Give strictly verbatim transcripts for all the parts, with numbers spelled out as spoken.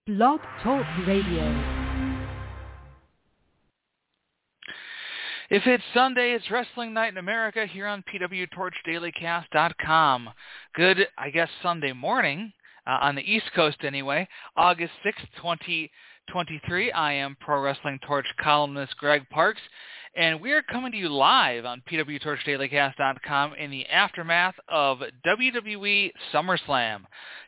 Blog Talk Radio. If it's Sunday, it's Wrestling Night in America here on P W Torch Daily Cast dot com. Good, I guess, Sunday morning, uh, on the East Coast anyway, August sixth, twenty twenty-three. I am Pro Wrestling Torch columnist Greg Parks, and we are coming to you live on P W Torch Daily Cast dot com in the aftermath of W W E SummerSlam.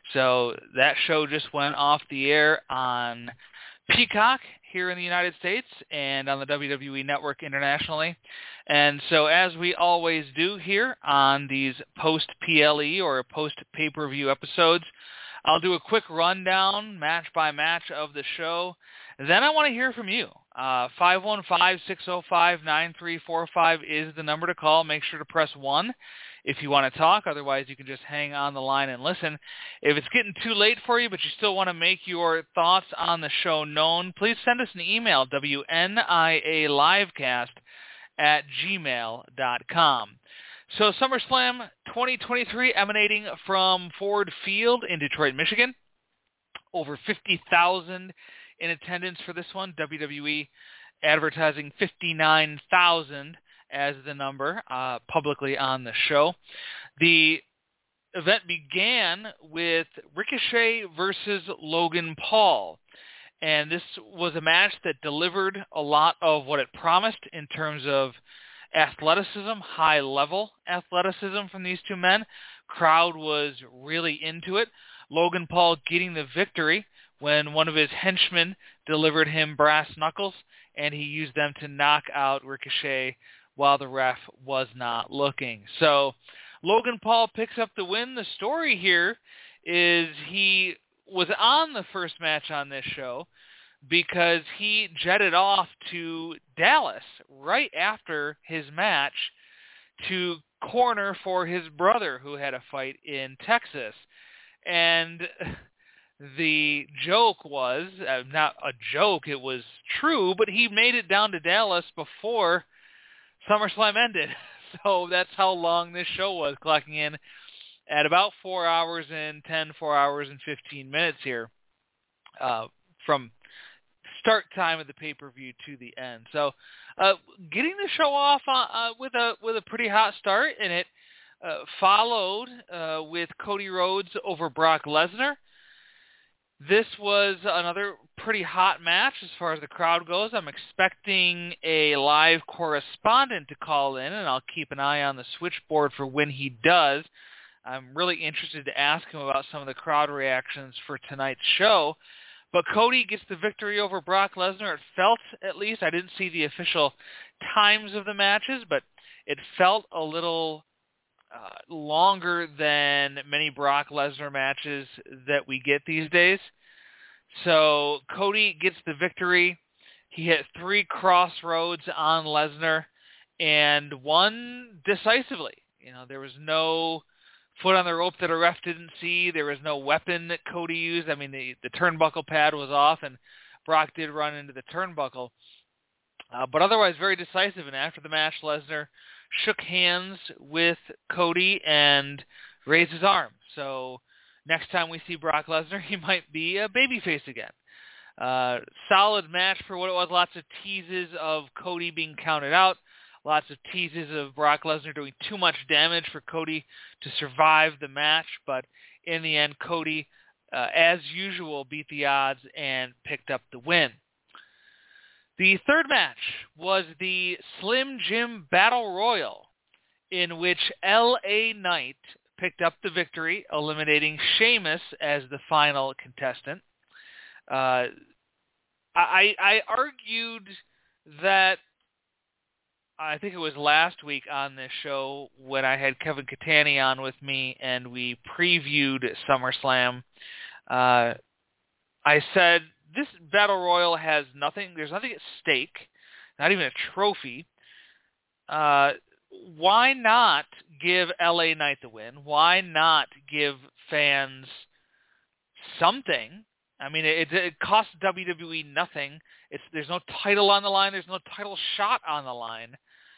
So that show just went off the air on Peacock here in the United States and on the W W E Network internationally. And so as we always do here on these post-P L E or post-pay-per-view episodes, I'll do a quick rundown, match by match of the show. Then I want to hear from you. Uh, five one five, six oh five, nine three four five is the number to call. Make sure to press one if you want to talk. Otherwise, you can just hang on the line and listen. If it's getting too late for you, but you still want to make your thoughts on the show known, please send us an email, W N I A livecast at gmail dot com. So SummerSlam twenty twenty-three emanating from Ford Field in Detroit, Michigan. Over fifty thousand in attendance for this one. W W E advertising fifty-nine thousand as the number uh, publicly on the show. The event began with Ricochet versus Logan Paul. And this was a match that delivered a lot of what it promised in terms of athleticism, high-level athleticism from these two men. Crowd was really into it. Logan Paul getting the victory when one of his henchmen delivered him brass knuckles, and he used them to knock out Ricochet while the ref was not looking. So Logan Paul picks up the win. The story here is he was on the first match on this show because he jetted off to Dallas right after his match to corner for his brother who had a fight in Texas. And the joke was, uh, not a joke, it was true, but he made it down to Dallas before SummerSlam ended. So that's how long this show was, clocking in at about four hours and ten, four hours and fifteen minutes here uh, from start time of the pay-per-view to the end. So uh, getting the show off uh, uh, with a with a pretty hot start, and it uh, followed uh, with Cody Rhodes over Brock Lesnar. This was another pretty hot match as far as the crowd goes. I'm expecting a live correspondent to call in, and I'll keep an eye on the switchboard for when he does. I'm really interested to ask him about some of the crowd reactions for tonight's show. But Cody gets the victory over Brock Lesnar. It felt, at least, I didn't see the official times of the matches, but it felt a little Uh, longer than many Brock Lesnar matches that we get these days. So Cody gets the victory. He hit three crossroads on Lesnar and won decisively. You know, there was no foot on the rope that a ref didn't see. There was no weapon that Cody used. I mean, the, the turnbuckle pad was off, and Brock did run into the turnbuckle. Uh, but otherwise, very decisive. And after the match, Lesnar shook hands with Cody and raised his arm. So next time we see Brock Lesnar, he might be a babyface again. Uh, solid match for what it was. Lots of teases of Cody being counted out. Lots of teases of Brock Lesnar doing too much damage for Cody to survive the match. But in the end, Cody, uh, as usual, beat the odds and picked up the win. The third match was the Slim Jim Battle Royal, in which L A Knight picked up the victory, eliminating Sheamus as the final contestant. Uh, I, I argued that, I think it was last week on this show when I had Kevin Catani on with me and we previewed SummerSlam, uh, I said, this Battle Royal has nothing, there's nothing at stake, not even a trophy. Uh, why not give L A Knight the win? Why not give fans something? I mean, it, it costs W W E nothing. It's, there's no title on the line. There's no title shot on the line.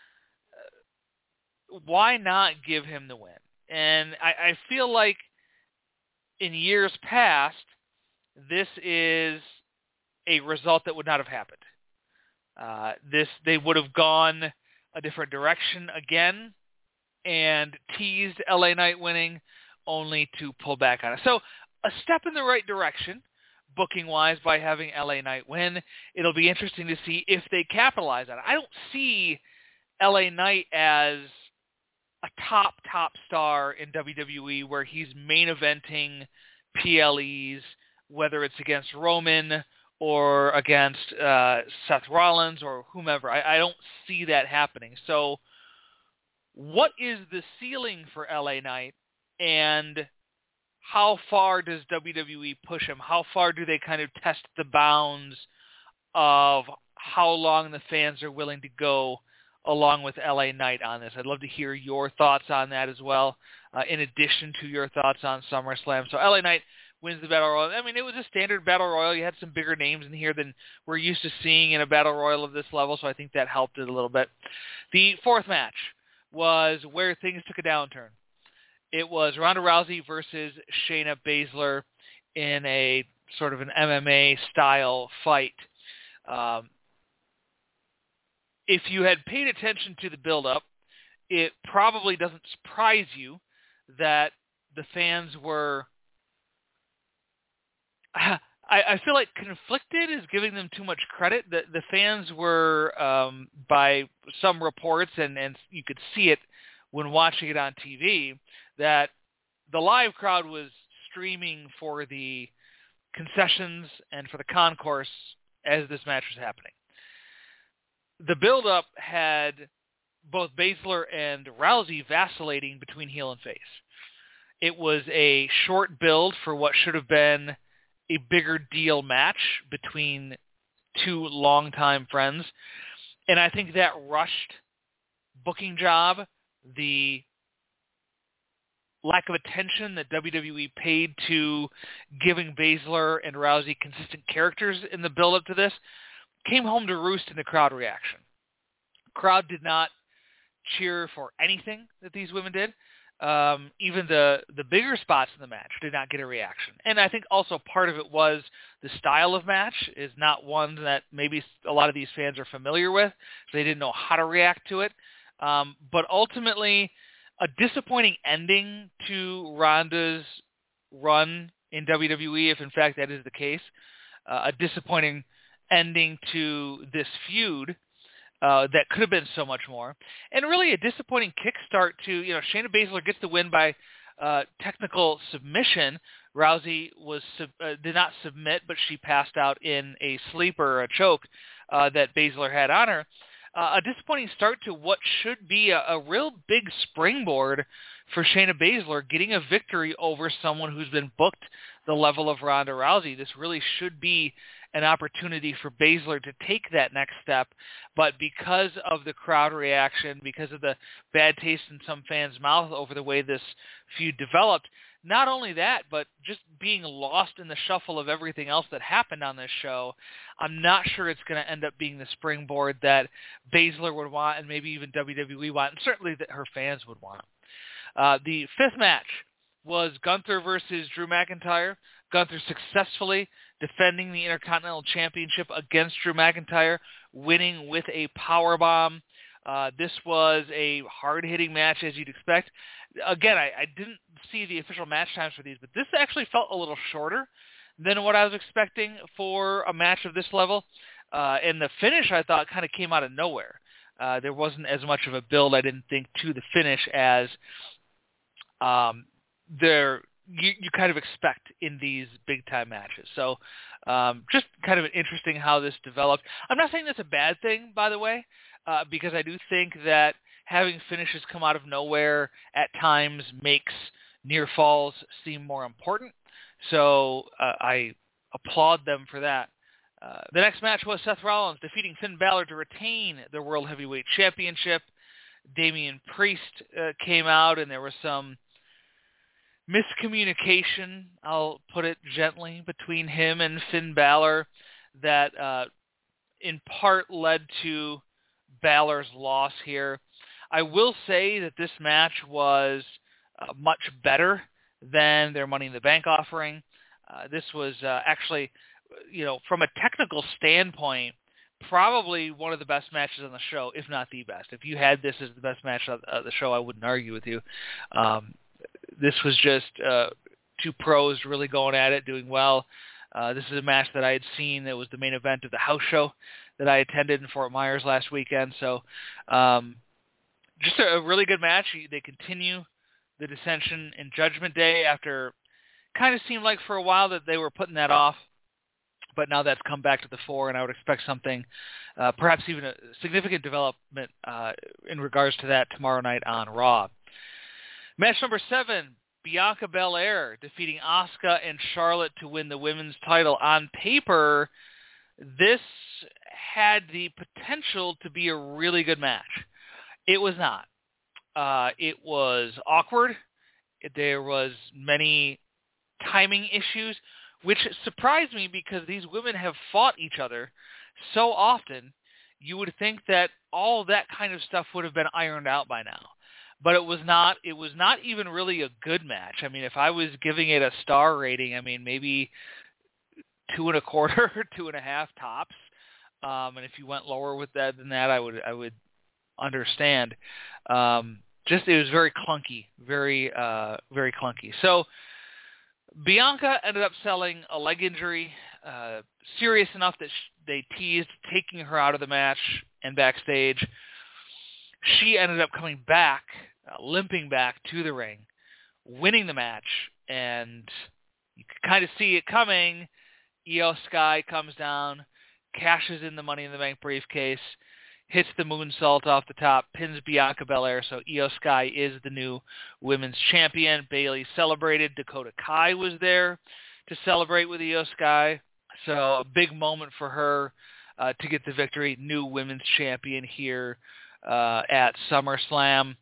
Uh, why not give him the win? And I, I feel like in years past, this is a result that would not have happened. Uh, this they would have gone a different direction again and teased L A Knight winning, only to pull back on it. So a step in the right direction, booking-wise, by having L A Knight win. It'll be interesting to see if they capitalize on it. I don't see L A Knight as a top, top star in W W E where he's main eventing P L Es, whether it's against Roman or against uh, Seth Rollins or whomever. I, I don't see that happening. So what is the ceiling for L A Knight, and how far does W W E push him? How far do they kind of test the bounds of how long the fans are willing to go along with L A Knight on this? I'd love to hear your thoughts on that as well, uh, in addition to your thoughts on SummerSlam. So L A Knight wins the Battle Royal. I mean, it was a standard Battle Royal. You had some bigger names in here than we're used to seeing in a Battle Royal of this level, so I think that helped it a little bit. The fourth match was where things took a downturn. It was Ronda Rousey versus Shayna Baszler in a sort of an M M A-style fight. Um, if you had paid attention to the build-up, it probably doesn't surprise you that the fans were... I, I feel like conflicted is giving them too much credit. The, the fans were, um, by some reports, and, and you could see it when watching it on T V, that the live crowd was streaming for the concessions and for the concourse as this match was happening. The build-up had both Baszler and Rousey vacillating between heel and face. It was a short build for what should have been a bigger deal match between two longtime friends. And I think that rushed booking job, the lack of attention that W W E paid to giving Baszler and Rousey consistent characters in the build-up to this, came home to roost in the crowd reaction. Crowd did not cheer for anything that these women did. Um, even the, the bigger spots in the match did not get a reaction. And I think also part of it was the style of match is not one that maybe a lot of these fans are familiar with, so they didn't know how to react to it. Um, but ultimately, a disappointing ending to Ronda's run in W W E, if in fact that is the case. Uh, a disappointing ending to this feud. Uh, that could have been so much more. And really a disappointing kickstart to, you know, Shayna Baszler gets the win by uh, technical submission. Rousey was sub- uh, did not submit, but she passed out in a sleeper, a choke, uh, that Baszler had on her. Uh, a disappointing start to what should be a, a real big springboard for Shayna Baszler, getting a victory over someone who's been booked the level of Ronda Rousey. This really should be an opportunity for Baszler to take that next step, but because of the crowd reaction, because of the bad taste in some fans' mouth over the way this feud developed, not only that, but just being lost in the shuffle of everything else that happened on this show, I'm not sure it's going to end up being the springboard that Baszler would want and maybe even W W E want, and certainly that her fans would want. Uh, the fifth match was Gunther versus Drew McIntyre. Gunther successfully defending the Intercontinental Championship against Drew McIntyre, winning with a powerbomb. Uh, this was a hard-hitting match, as you'd expect. Again, I, I didn't see the official match times for these, but this actually felt a little shorter than what I was expecting for a match of this level. Uh, and the finish, I thought, kind of came out of nowhere. Uh, there wasn't as much of a build, I didn't think, to the finish as um, there you, you kind of expect in these big-time matches. So um, just kind of interesting how this developed. I'm not saying that's a bad thing, by the way, uh, because I do think that having finishes come out of nowhere at times makes near falls seem more important. So uh, I applaud them for that. Uh, the next match was Seth Rollins defeating Finn Balor to retain the World Heavyweight Championship. Damian Priest uh, came out, and there was some miscommunication, I'll put it gently, between him and Finn Balor that uh, in part led to Balor's loss here. I will say that this match was uh, much better than their Money in the Bank offering. Uh, this was uh, actually, you know, from a technical standpoint, probably one of the best matches on the show, if not the best. If you had this as the best match of uh, the show, I wouldn't argue with you. Um, this was just uh, two pros really going at it, doing well. Uh, this is a match that I had seen that was the main event of the house show that I attended in Fort Myers last weekend. So um, just a, a really good match. They continue the dissension in Judgment Day after kind of seemed like for a while that they were putting that off. But now that's come back to the fore, and I would expect something, uh, perhaps even a significant development uh, in regards to that tomorrow night on Raw. Match number seven, Bianca Belair defeating Asuka and Charlotte to win the women's title. On paper, this had the potential to be a really good match. It was not. Uh, it was awkward. There was many timing issues, which surprised me because these women have fought each other so often. You would think that all of that kind of stuff would have been ironed out by now. But it was not. It was not even really a good match. I mean, if I was giving it a star rating, I mean, maybe two and a quarter, two and a half tops. Um, and if you went lower with that than that, I would I would understand. Um, just it was very clunky, very uh, very clunky. So Bianca ended up selling a leg injury, uh, serious enough that sh- they teased taking her out of the match and backstage. She ended up coming back, uh, limping back to the ring, winning the match, and you could kind of see it coming. Io Sky comes down, cashes in the Money in the Bank briefcase, hits the moonsault off the top, pins Bianca Belair, so Io Sky is the new women's champion. Bayley celebrated. Dakota Kai was there to celebrate with Io Sky, so a big moment for her uh, to get the victory. New women's champion here uh, at SummerSlam.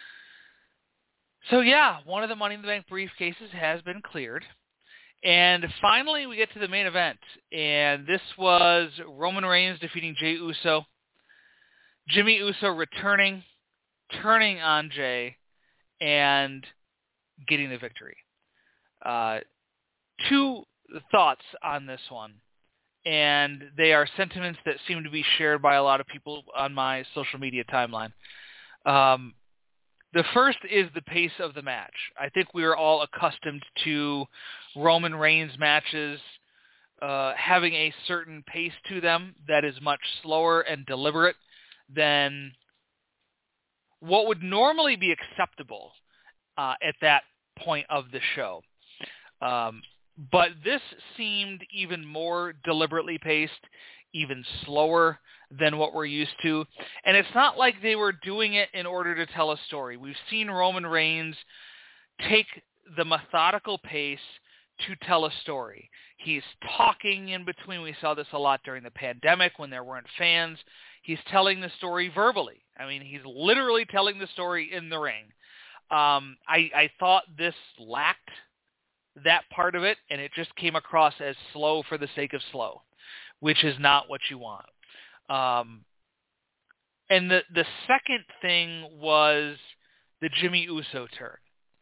So yeah, one of the Money in the Bank briefcases has been cleared. And finally, we get to the main event, and this was Roman Reigns defeating Jey Uso. Jimmy Uso returning, turning on Jey, and getting the victory. Uh, two thoughts on this one, and they are sentiments that seem to be shared by a lot of people on my social media timeline. Um, the first is the pace of the match. I think we are all accustomed to Roman Reigns matches uh, having a certain pace to them that is much slower and deliberate than what would normally be acceptable uh, at that point of the show. Um, but this seemed even more deliberately paced, even slower than what we're used to. And it's not like they were doing it in order to tell a story. We've seen Roman Reigns take the methodical pace to tell a story. He's talking in between. We saw this a lot during the pandemic when there weren't fans. He's telling the story verbally. I mean, he's literally telling the story in the ring. Um, I, I thought this lacked that part of it, and it just came across as slow for the sake of slow, which is not what you want. Um, and the, the second thing was the Jimmy Uso turn.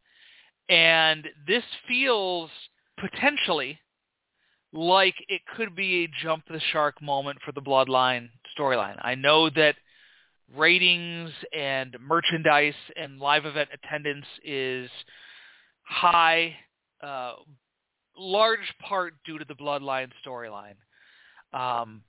And this feels potentially like it could be a jump the shark moment for the Bloodline storyline. I know that ratings and merchandise and live event attendance is high, uh, large part due to the Bloodline storyline. Um,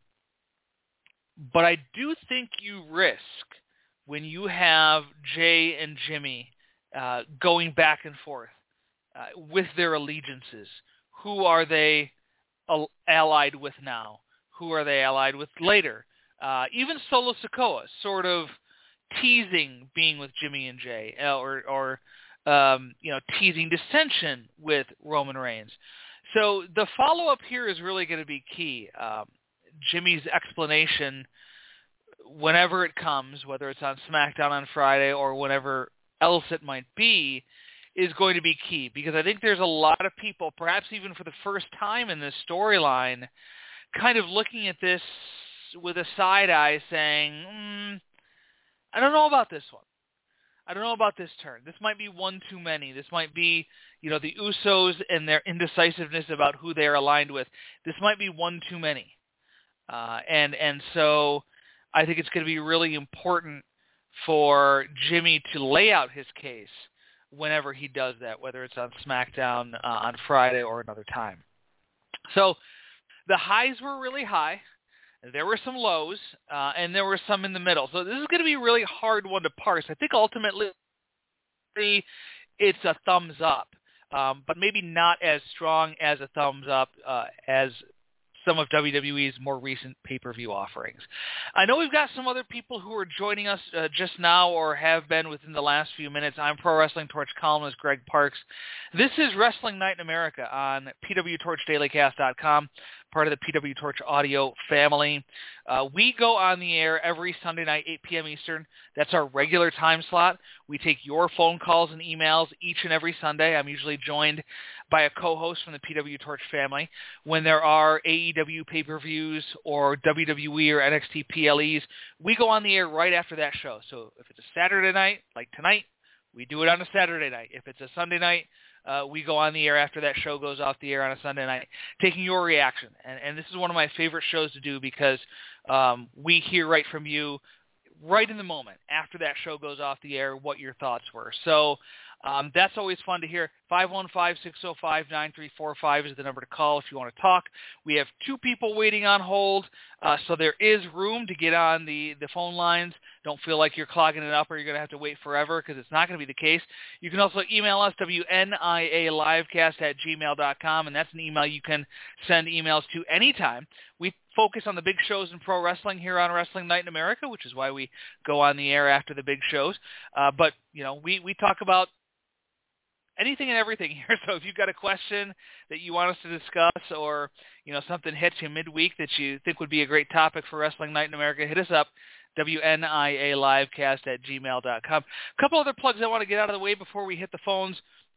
but I do think you risk when you have Jey and Jimmy uh, going back and forth uh, with their allegiances. Who are they al- allied with now? Who are they allied with later? Uh, even Solo Sikoa sort of teasing being with Jimmy and Jey, uh, or, or um, you know, teasing dissension with Roman Reigns. So the follow-up here is really going to be key. Um, Jimmy's explanation, whenever it comes, whether it's on SmackDown on Friday or whenever else it might be, is going to be key, because I think there's a lot of people, perhaps even for the first time in this storyline, kind of looking at this with a side eye saying, mm, I don't know about this one. I don't know about this turn. This might be one too many. This might be, you know, the Usos and their indecisiveness about who they are aligned with. This might be one too many. Uh, and and so I think it's going to be really important for Jimmy to lay out his case whenever he does that, whether it's on SmackDown uh, on Friday or another time. So the highs were really high. There were some lows, uh, and there were some in the middle. So this is going to be a really hard one to parse. I think ultimately it's a thumbs up, um, but maybe not as strong as a thumbs up uh, as some of W W E's more recent pay-per-view offerings. I know we've got some other people who are joining us uh, just now or have been within the last few minutes. I'm Pro Wrestling Torch columnist Greg Parks. This is Wrestling Night in America on P W Torch Daily Cast dot com, part of the P W Torch audio family. Uh, we go on the air every Sunday night, eight p.m. Eastern. That's our regular time slot. We take your phone calls and emails each and every Sunday. I'm usually joined by a co-host from the P W Torch family. When there are A E W pay-per-views or W W E or N X T P L Es, we go on the air right after that show. So if it's a Saturday night, like tonight, we do it on a Saturday night. If it's a Sunday night, uh, we go on the air after that show goes off the air on a Sunday night, taking your reaction. And, and this is one of my favorite shows to do because um, we hear right from you right in the moment after that show goes off the air what your thoughts were. So um, that's always fun to hear. five one five, six oh five, nine three four five is the number to call if you want to talk. We have two people waiting on hold, uh, so there is room to get on the, the phone lines. Don't feel like you're clogging it up or you're going to have to wait forever because it's not going to be the case. You can also email us, W N I A livecast at gmail dot com, and that's an email you can send emails to anytime. We focus on the big shows in pro wrestling here on Wrestling Night in America, which is why we go on the air after the big shows. Uh, but, you know, we, we talk about anything and everything here. So if you've got a question that you want us to discuss or, you know, something hits you midweek that you think would be a great topic for Wrestling Night in America, hit us up, W N I A livecast at gmail dot com. A couple other plugs I want to get out of the way before we hit the phones.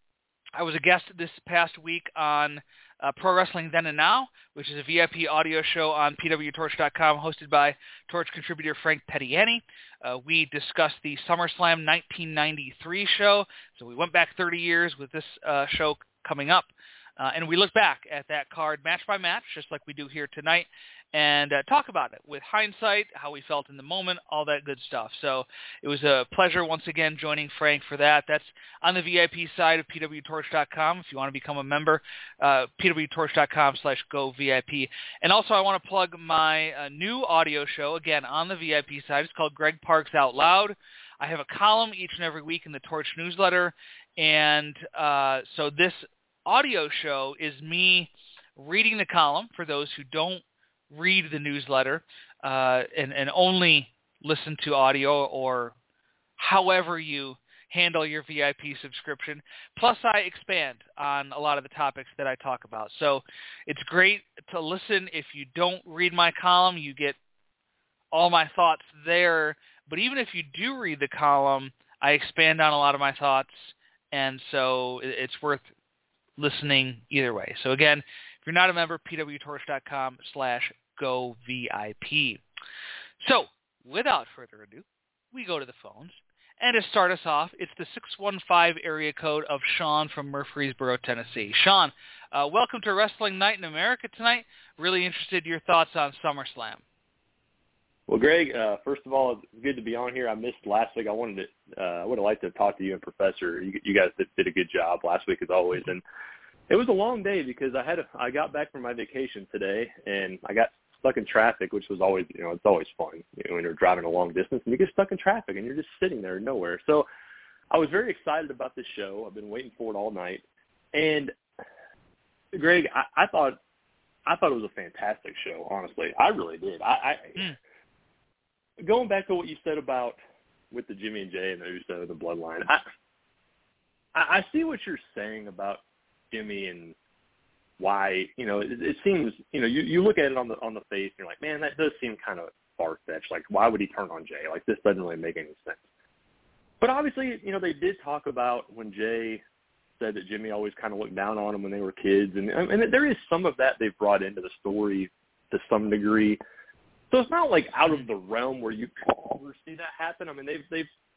I was a guest this past week on uh, Pro Wrestling Then and Now, which is a V I P audio show on P W Torch dot com hosted by Torch contributor Frank Pettiani. Uh, we discussed the SummerSlam nineteen ninety-three show, so we went back thirty years with this uh, show coming up. Uh, and we look back at that card match by match, just like we do here tonight, and uh, talk about it with hindsight, how we felt in the moment, all that good stuff. So it was a pleasure once again joining Frank for that. That's on the V I P side of P W Torch dot com. If you want to become a member, uh, P W Torch dot com slash go V I P. And also I want to plug my uh, new audio show, again, on the V I P side. It's called Greg Parks Out Loud. I have a column each and every week in the Torch newsletter, and uh, so this audio show is me reading the column for those who don't read the newsletter uh, and, and only listen to audio or however you handle your V I P subscription. Plus, I expand on a lot of the topics that I talk about. So it's great to listen. If you don't read my column, you get all my thoughts there. But even if you do read the column, I expand on a lot of my thoughts, and so it's worth listening either way. So again, if you're not a member, P W Torch dot com slash go V I P. So without further ado, we go to the phones. And to start us off, it's the six one five area code of Sean from Murfreesboro, Tennessee. Sean, uh, welcome to Wrestling Night in America tonight. Really interested in your thoughts on SummerSlam. Well, Greg, uh, first of all, it's good to be on here. I missed last week. I wanted to, uh, I would have liked to talk to you and Professor. You, you guys did, did a good job last week as always. And it was a long day because I had a, I got back from my vacation today and I got stuck in traffic, which was always, you know, it's always fun, you know, when you're driving a long distance and you get stuck in traffic and you're just sitting there nowhere. So I was very excited about this show. I've been waiting for it all night. And Greg, I, I thought, I thought it was a fantastic show. Honestly, I really did. I, I mm. Going back to what you said about with the Jimmy and Jay and the Uso, the bloodline, I, I see what you're saying about Jimmy and why, you know, it, it seems, you know, you, you look at it on the on the face and you're like, man, that does seem kind of far-fetched. Like, why would he turn on Jay? Like, this doesn't really make any sense. But obviously, you know, they did talk about when Jay said that Jimmy always kind of looked down on him when they were kids. And, and there is some of that they've brought into the story to some degree. So it's not like out of the realm where you could ever see that happen. I mean, they've they've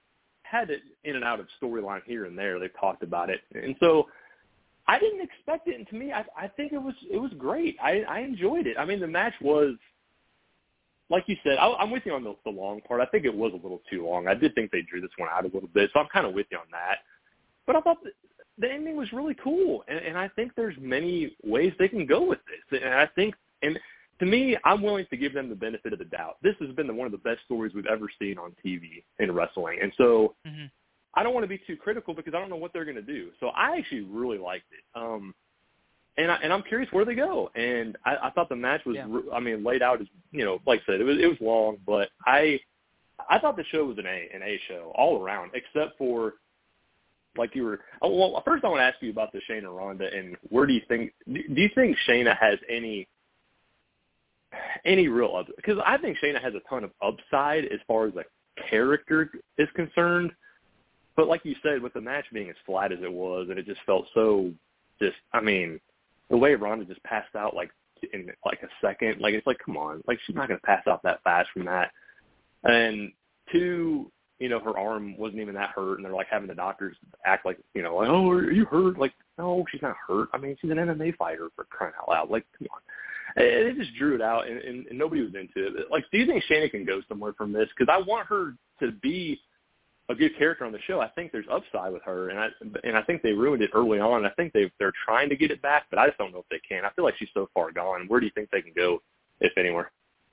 had it in and out of storyline here and there. They've talked about it. And so I didn't expect it. And to me, I, I think it was it was great. I, I enjoyed it. I mean, the match was, like you said, I, I'm with you on the, the long part. I think it was a little too long. I did think they drew this one out a little bit, so I'm kind of with you on that. But I thought the, the ending was really cool, and, and I think there's many ways they can go with this. And I think, and to me, I'm willing to give them the benefit of the doubt. This has been the, one of the best stories we've ever seen on T V in wrestling, and so mm-hmm. I don't want to be too critical because I don't know what they're going to do. So I actually really liked it. Um, And, I, and I'm curious where they go. And I, I thought the match was, yeah. I mean, laid out as, you know, like I said, it was it was long, but I I thought the show was an A, an A show all around, except for, like you were, oh, well, first I want to ask you about the Shayna Ronda, and where do you think, do you think Shayna has any, any real, up, because I think Shayna has a ton of upside as far as the character is concerned, but like you said, with the match being as flat as it was, and it just felt so, just, I mean, the way Ronda just passed out like in like a second, like it's like, come on, like she's not going to pass out that fast from that. And two, you know, her arm wasn't even that hurt, and they're like having the doctors act like, you know, like, oh, are you hurt? Like, no, she's not hurt. I mean, she's an M M A fighter, for crying out loud. Like, come on. And they just drew it out, and, and, and nobody was into it. Like, do you think Shayna can go somewhere from this? Because I want her to be a good character on the show. I think there's upside with her, and I and I think they ruined it early on. I think they they're trying to get it back, but I just don't know if they can. I feel like she's so far gone. Where do you think they can go, if anywhere?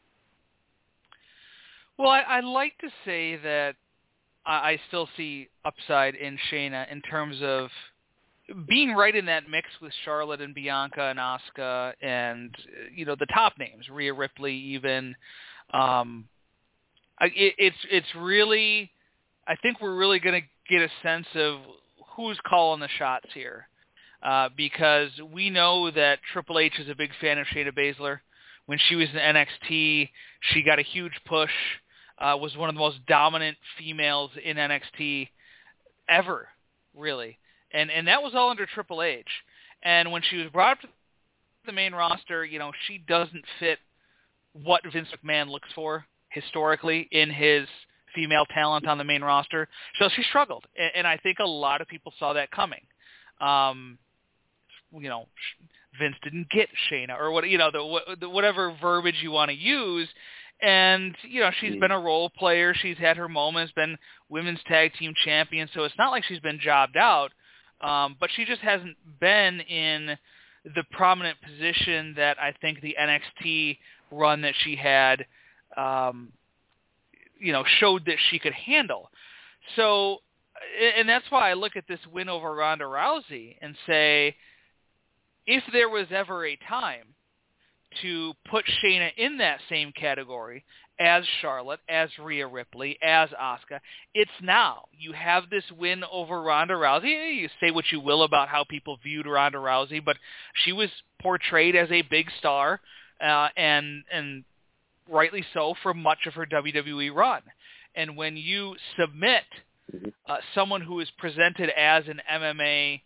Well, I, I like to say that I, I still see upside in Shayna in terms of being right in that mix with Charlotte and Bianca and Asuka and, you know, the top names, Rhea Ripley even. Um, I, it, it's it's really. I think we're really going to get a sense of who's calling the shots here, uh, because we know that Triple H is a big fan of Shayna Baszler. When she was in N X T, she got a huge push, uh, was one of the most dominant females in N X T ever, really. And and that was all under Triple H. And when she was brought up to the main roster, you know, she doesn't fit what Vince McMahon looks for historically in his female talent on the main roster. So she struggled. And, and I think a lot of people saw that coming. Um, you know, Vince didn't get Shayna or what, you know, the, the whatever verbiage you want to use. And, you know, she's mm. been a role player. She's had her moments, been women's tag team champion. So it's not like she's been jobbed out. Um, but she just hasn't been in the prominent position that I think the N X T run that she had, um, you know, showed that she could handle. So, and that's why I look at this win over Ronda Rousey and say, if there was ever a time to put Shayna in that same category as Charlotte, as Rhea Ripley, as Asuka, it's now. You have this win over Ronda Rousey. You say what you will about how people viewed Ronda Rousey, but she was portrayed as a big star, uh, and and rightly so, for much of her W W E run. And when you submit uh, someone who is presented as an M M A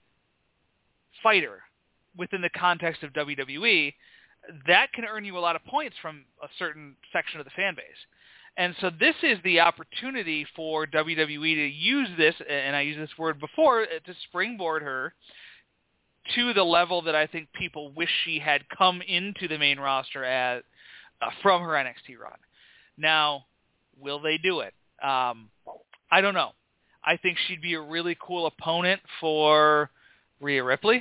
fighter within the context of W W E, that can earn you a lot of points from a certain section of the fan base. And so this is the opportunity for W W E to use this, and I used this word before, to springboard her to the level that I think people wish she had come into the main roster at, uh, from her N X T run. Now, will they do it? Um, I don't know. I think she'd be a really cool opponent for Rhea Ripley.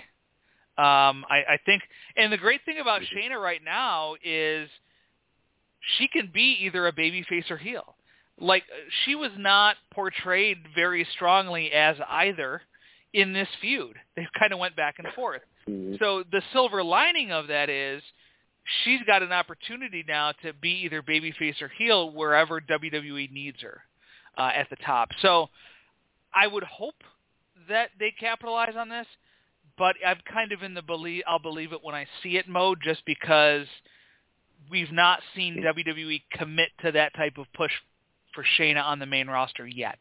Um, I, I think, and the great thing about Shayna right now is she can be either a babyface or heel. Like, she was not portrayed very strongly as either in this feud. They kind of went back and forth. So the silver lining of that is she's got an opportunity now to be either babyface or heel wherever W W E needs her uh, at the top. So I would hope that they capitalize on this, but I'm kind of in the believe I'll believe it when I see it mode, just because we've not seen W W E commit to that type of push for Shayna on the main roster yet.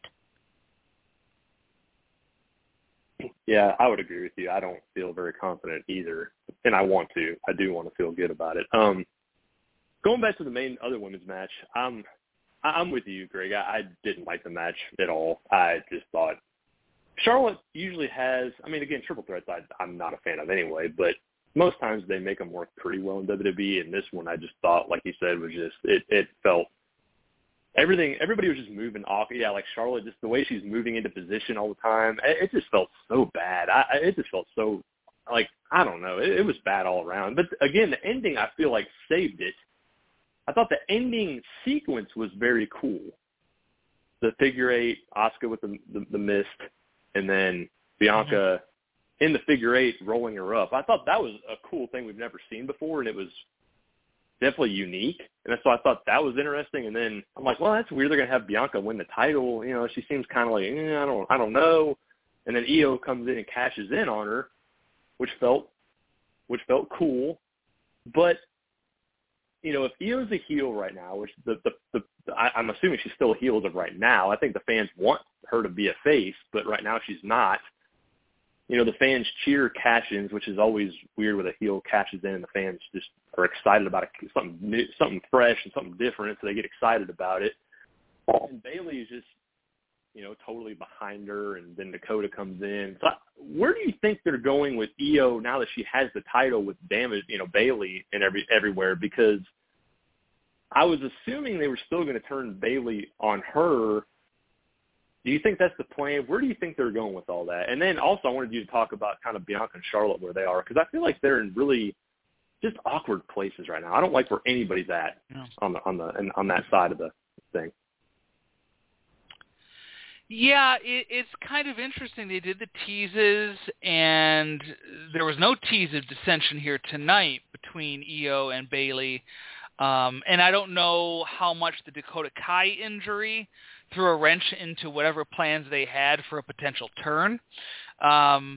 Yeah, I would agree with you. I don't feel very confident either, and I want to. I do want to feel good about it. Um, going back to the main other women's match, um, I'm with you, Greg. I, I didn't like the match at all. I just thought Charlotte usually has, I mean, again, triple threats I, I'm not a fan of anyway, but most times they make them work pretty well in W W E, and this one I just thought, like you said, was just, it, it felt, everything, everybody was just moving off. Yeah, like Charlotte, just the way she's moving into position all the time, it, it just felt so bad. I, it just felt so, like, I don't know, it, it was bad all around. But again, the ending I feel like saved it. I thought the ending sequence was very cool. The figure eight, Asuka with the, the, the mist, and then Bianca mm-hmm. in the figure eight rolling her up. I thought that was a cool thing we've never seen before, and it was definitely unique. And so I thought that was interesting. And then I'm like, well, that's weird. They're going to have Bianca win the title. You know, she seems kind of like, eh, I don't, I don't know. And then Io comes in and cashes in on her, which felt, which felt cool. But you know, if Io's a heel right now, which the, the, the I, I'm assuming she's still a heel as of right now. I think the fans want her to be a face, but right now she's not. You know, the fans cheer cash-ins, which is always weird when a heel cashes in and the fans just are excited about it, something new, something fresh and something different, so they get excited about it. And Bayley is just, you know, totally behind her, and then Dakota comes in. So where do you think they're going with Io now that she has the title with damage, you know, Bayley and every everywhere? Because I was assuming they were still going to turn Bayley on her. Do you think that's the plan? Where do you think they're going with all that? And then also I wanted you to talk about kind of Bianca and Charlotte, where they are, because I feel like they're in really just awkward places right now. I don't like where anybody's at yeah. on the on the on that side of the thing. Yeah, it, it's kind of interesting. They did the teases, and there was no tease of dissension here tonight between Io and Bayley. Um, and I don't know how much the Dakota Kai injury threw a wrench into whatever plans they had for a potential turn, um,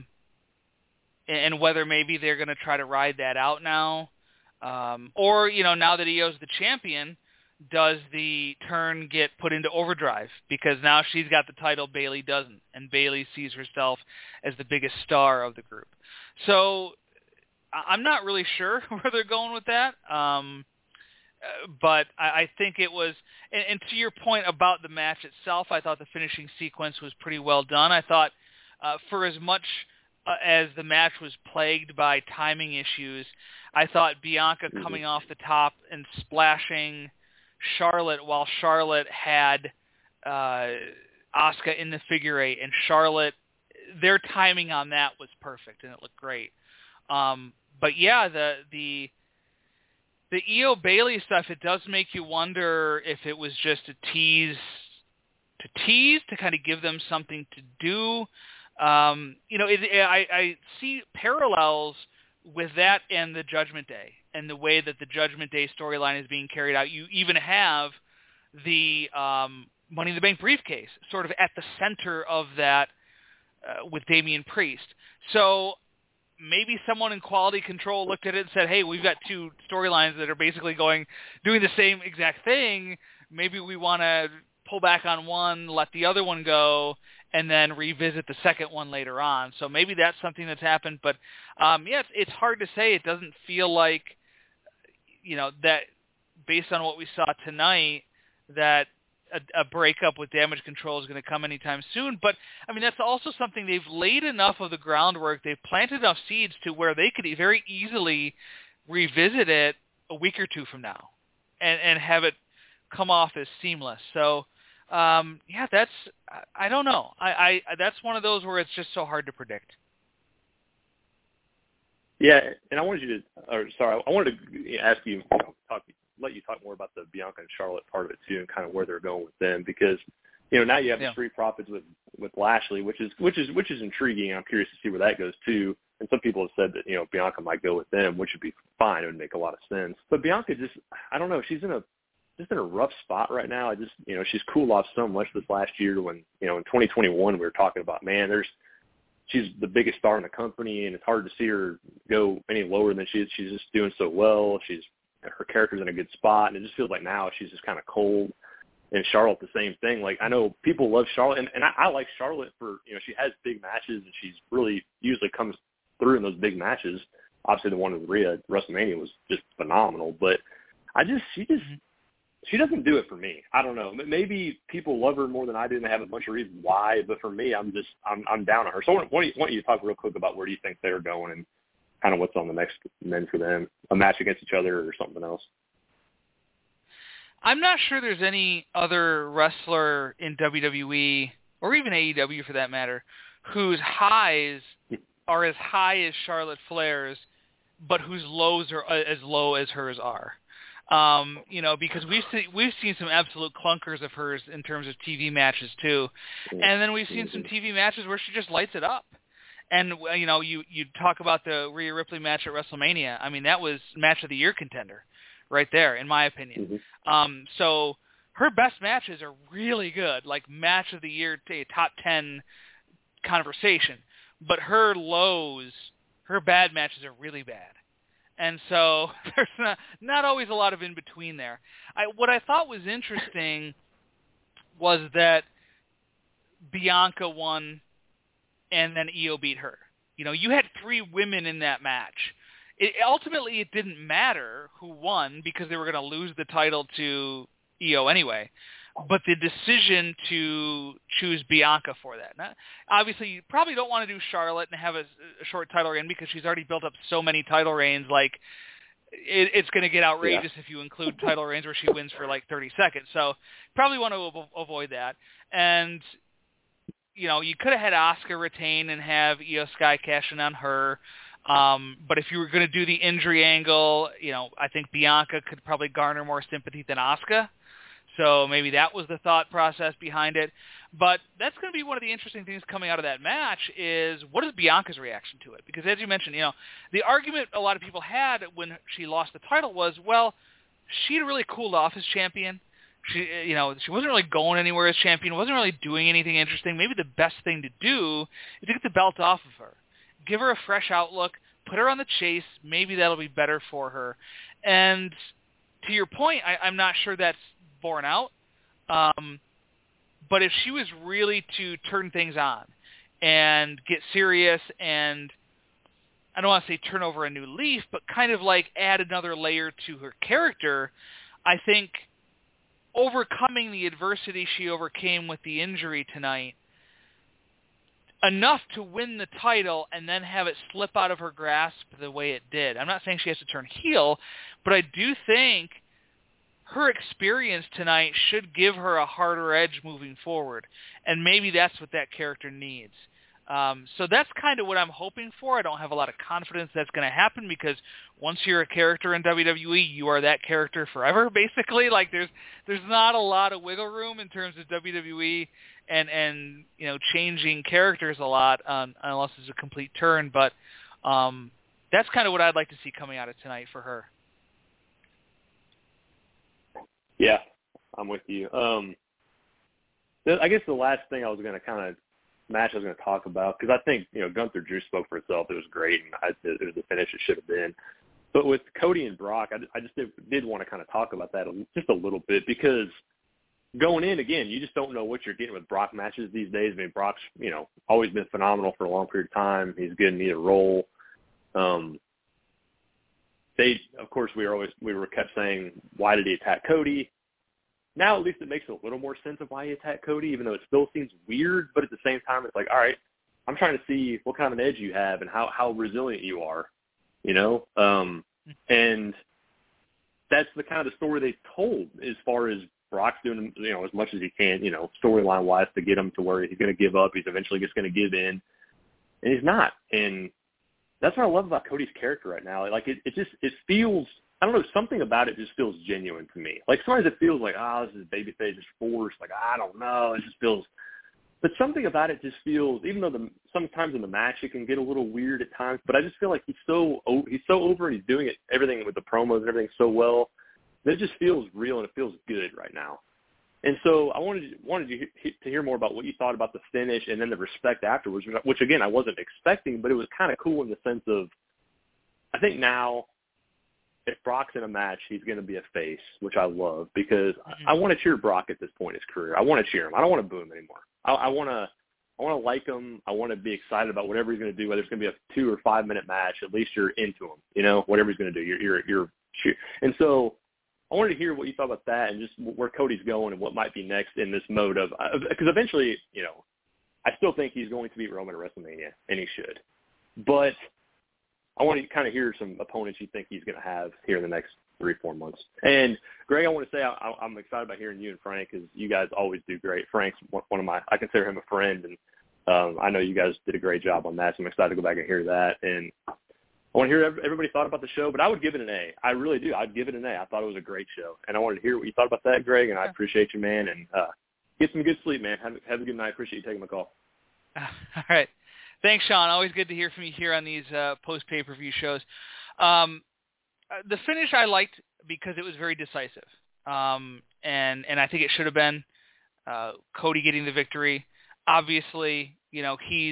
and whether maybe they're going to try to ride that out now. Um, or, you know, now that Io's the champion, does the turn get put into overdrive? Because now she's got the title, Bayley doesn't, and Bayley sees herself as the biggest star of the group. So I'm not really sure where they're going with that. Um, but I, I think it was, and, and to your point about the match itself, I thought the finishing sequence was pretty well done. I thought uh, for as much uh, as the match was plagued by timing issues, I thought Bianca coming off the top and splashing Charlotte while Charlotte had uh, Asuka in the figure eight, and Charlotte, their timing on that was perfect, and it looked great. Um, but yeah, the the the Io Bayley stuff, it does make you wonder if it was just a tease to tease to kind of give them something to do. Um, you know, it, I, I see parallels with that and the Judgment Day and the way that the Judgment Day storyline is being carried out. You even have the um, Money in the Bank briefcase sort of at the center of that uh, with Damian Priest. So maybe someone in quality control looked at it and said, hey, we've got two storylines that are basically going, doing the same exact thing. Maybe we want to pull back on one, let the other one go, and then revisit the second one later on. So maybe that's something that's happened. But, um, yeah, it's, it's hard to say. It doesn't feel like, you know, that based on what we saw tonight, that a, a breakup with Damage Control is going to come anytime soon. But, I mean, that's also something they've laid enough of the groundwork. They've planted enough seeds to where they could very easily revisit it a week or two from now and, and have it come off as seamless. So, um, yeah, that's, I, I don't know. I, I, that's one of those where it's just so hard to predict. Yeah, and I wanted you to, or sorry, I wanted to ask you, you know, talk, let you talk more about the Bianca and Charlotte part of it too, and kind of where they're going with them, because, you know, now you have yeah. the Street Profits with, with Lashley, which is which is which is intriguing. I'm curious to see where that goes too. And some people have said that, you know, Bianca might go with them, which would be fine. It would make a lot of sense. But Bianca just, I don't know, she's in a just in a rough spot right now. I just, you know, she's cooled off so much this last year when, you know, in twenty twenty-one we were talking about, man, there's she's the biggest star in the company, and it's hard to see her go any lower than she is. She's just doing so well. She's her character's in a good spot, and it just feels like now she's just kind of cold. And Charlotte, the same thing. Like, I know people love Charlotte, and, and I, I like Charlotte for, you know, she has big matches, and she's really usually comes through in those big matches. Obviously, the one with Rhea at WrestleMania was just phenomenal. But I just, she just, she doesn't do it for me. I don't know. Maybe people love her more than I do, and they have a bunch of reasons why. But for me, I'm just I'm I'm down on her. So I want, want, you, want you to talk real quick about where do you think they're going and kind of what's on the next men for them, a match against each other or something else. I'm not sure there's any other wrestler in W W E or even A E W for that matter whose highs are as high as Charlotte Flair's, but whose lows are as low as hers are. Um, you know, because we've seen, we've seen some absolute clunkers of hers in terms of T V matches too, and then we've seen some T V matches where she just lights it up. And you know, you you talk about the Rhea Ripley match at WrestleMania. I mean, that was match of the year contender, right there, in my opinion. Mm-hmm. Um, so her best matches are really good, like match of the year, top ten conversation. But her lows, her bad matches are really bad. And so there's not, not always a lot of in-between there. I, what I thought was interesting was that Bianca won and then Io beat her. You know, you had three women in that match. It, ultimately, it didn't matter who won because they were going to lose the title to Io anyway. But the decision to choose Bianca for that. Now, obviously, you probably don't want to do Charlotte and have a, a short title reign because she's already built up so many title reigns. Like, it, it's going to get outrageous yeah. if you include title reigns where she wins for like thirty seconds. So probably want to av- avoid that. And, you know, you could have had Asuka retain and have Io Sky cash in on her. Um, but if you were going to do the injury angle, you know, I think Bianca could probably garner more sympathy than Asuka. So maybe that was the thought process behind it. But that's going to be one of the interesting things coming out of that match is what is Bianca's reaction to it? Because as you mentioned, you know, the argument a lot of people had when she lost the title was, well, she'd really cooled off as champion. She, you know, she wasn't really going anywhere as champion, wasn't really doing anything interesting. Maybe the best thing to do is to get the belt off of her. Give her a fresh outlook, put her on the chase. Maybe that'll be better for her. And to your point, I, I'm not sure that's borne out. Um, but if she was really to turn things on and get serious and, I don't want to say turn over a new leaf, but kind of like add another layer to her character, I think overcoming the adversity she overcame with the injury tonight, enough to win the title and then have it slip out of her grasp the way it did. I'm not saying she has to turn heel, but I do think her experience tonight should give her a harder edge moving forward, and maybe that's what that character needs. Um, so that's kind of what I'm hoping for. I don't have a lot of confidence that's going to happen because once you're a character in W W E, you are that character forever, basically. Like there's there's not a lot of wiggle room in terms of W W E and, and you know, changing characters a lot um, unless it's a complete turn. But um, that's kind of what I'd like to see coming out of tonight for her. Yeah, I'm with you. Um, I guess the last thing I was going to kind of match I was going to talk about, because I think, you know, Gunther Drew spoke for itself. It was great, and I, it was the finish it should have been. But with Cody and Brock, I, I just did, did want to kind of talk about that a, just a little bit, because going in, again, you just don't know what you're getting with Brock matches these days. I mean, Brock's, you know, always been phenomenal for a long period of time. He's good in either role. Um, they, of course, we were always we were kept saying, why did he attack Cody? Now at least it makes a little more sense of why he attacked Cody, even though it still seems weird. But at the same time, it's like, all right, I'm trying to see what kind of an edge you have and how, how resilient you are, you know? Um, and that's the kind of story they told as far as Brock's doing, you know, as much as he can, you know, storyline-wise to get him to where he's going to give up. He's eventually just going to give in. And he's not. And that's what I love about Cody's character right now. Like, it, it just – it feels – I don't know, something about it just feels genuine to me. Like, sometimes it feels like, oh, this is babyface, it's forced. Like, I don't know. It just feels – but something about it just feels – even though the sometimes in the match it can get a little weird at times, but I just feel like he's so he's so over and he's doing it, everything with the promos and everything so well that it just feels real and it feels good right now. And so I wanted wanted you to hear more about what you thought about the finish and then the respect afterwards, which, again, I wasn't expecting, but it was kind of cool in the sense of I think now – if Brock's in a match, he's going to be a face, which I love because mm-hmm. I, I want to cheer Brock at this point in his career. I want to cheer him. I don't want to boo him anymore. I, I want to, I want to like him. I want to be excited about whatever he's going to do. Whether it's going to be a two or five minute match, at least you're into him. You know, whatever he's going to do, you're, you're, you're. And so I wanted to hear what you thought about that and just where Cody's going and what might be next in this mode of – because eventually, you know, I still think he's going to beat Roman at WrestleMania, and he should. But I want to kind of hear some opponents you think he's going to have here in the next three, four months. And, Greg, I want to say I, I'm excited about hearing you and Frank because you guys always do great. Frank's one of my – I consider him a friend, and um, I know you guys did a great job on that, so I'm excited to go back and hear that. And I want to hear everybody thought about the show, but I would give it an A. I really do. I'd give it an A. I thought it was a great show. And I wanted to hear what you thought about that, Greg, and I appreciate you, man. And uh, get some good sleep, man. Have, have a good night. Appreciate you taking my call. All right. Thanks, Sean. Always good to hear from you here on these uh, post-pay-per-view shows. Um, the finish I liked because it was very decisive, um, and and I think it should have been uh, Cody getting the victory. Obviously, you know, he's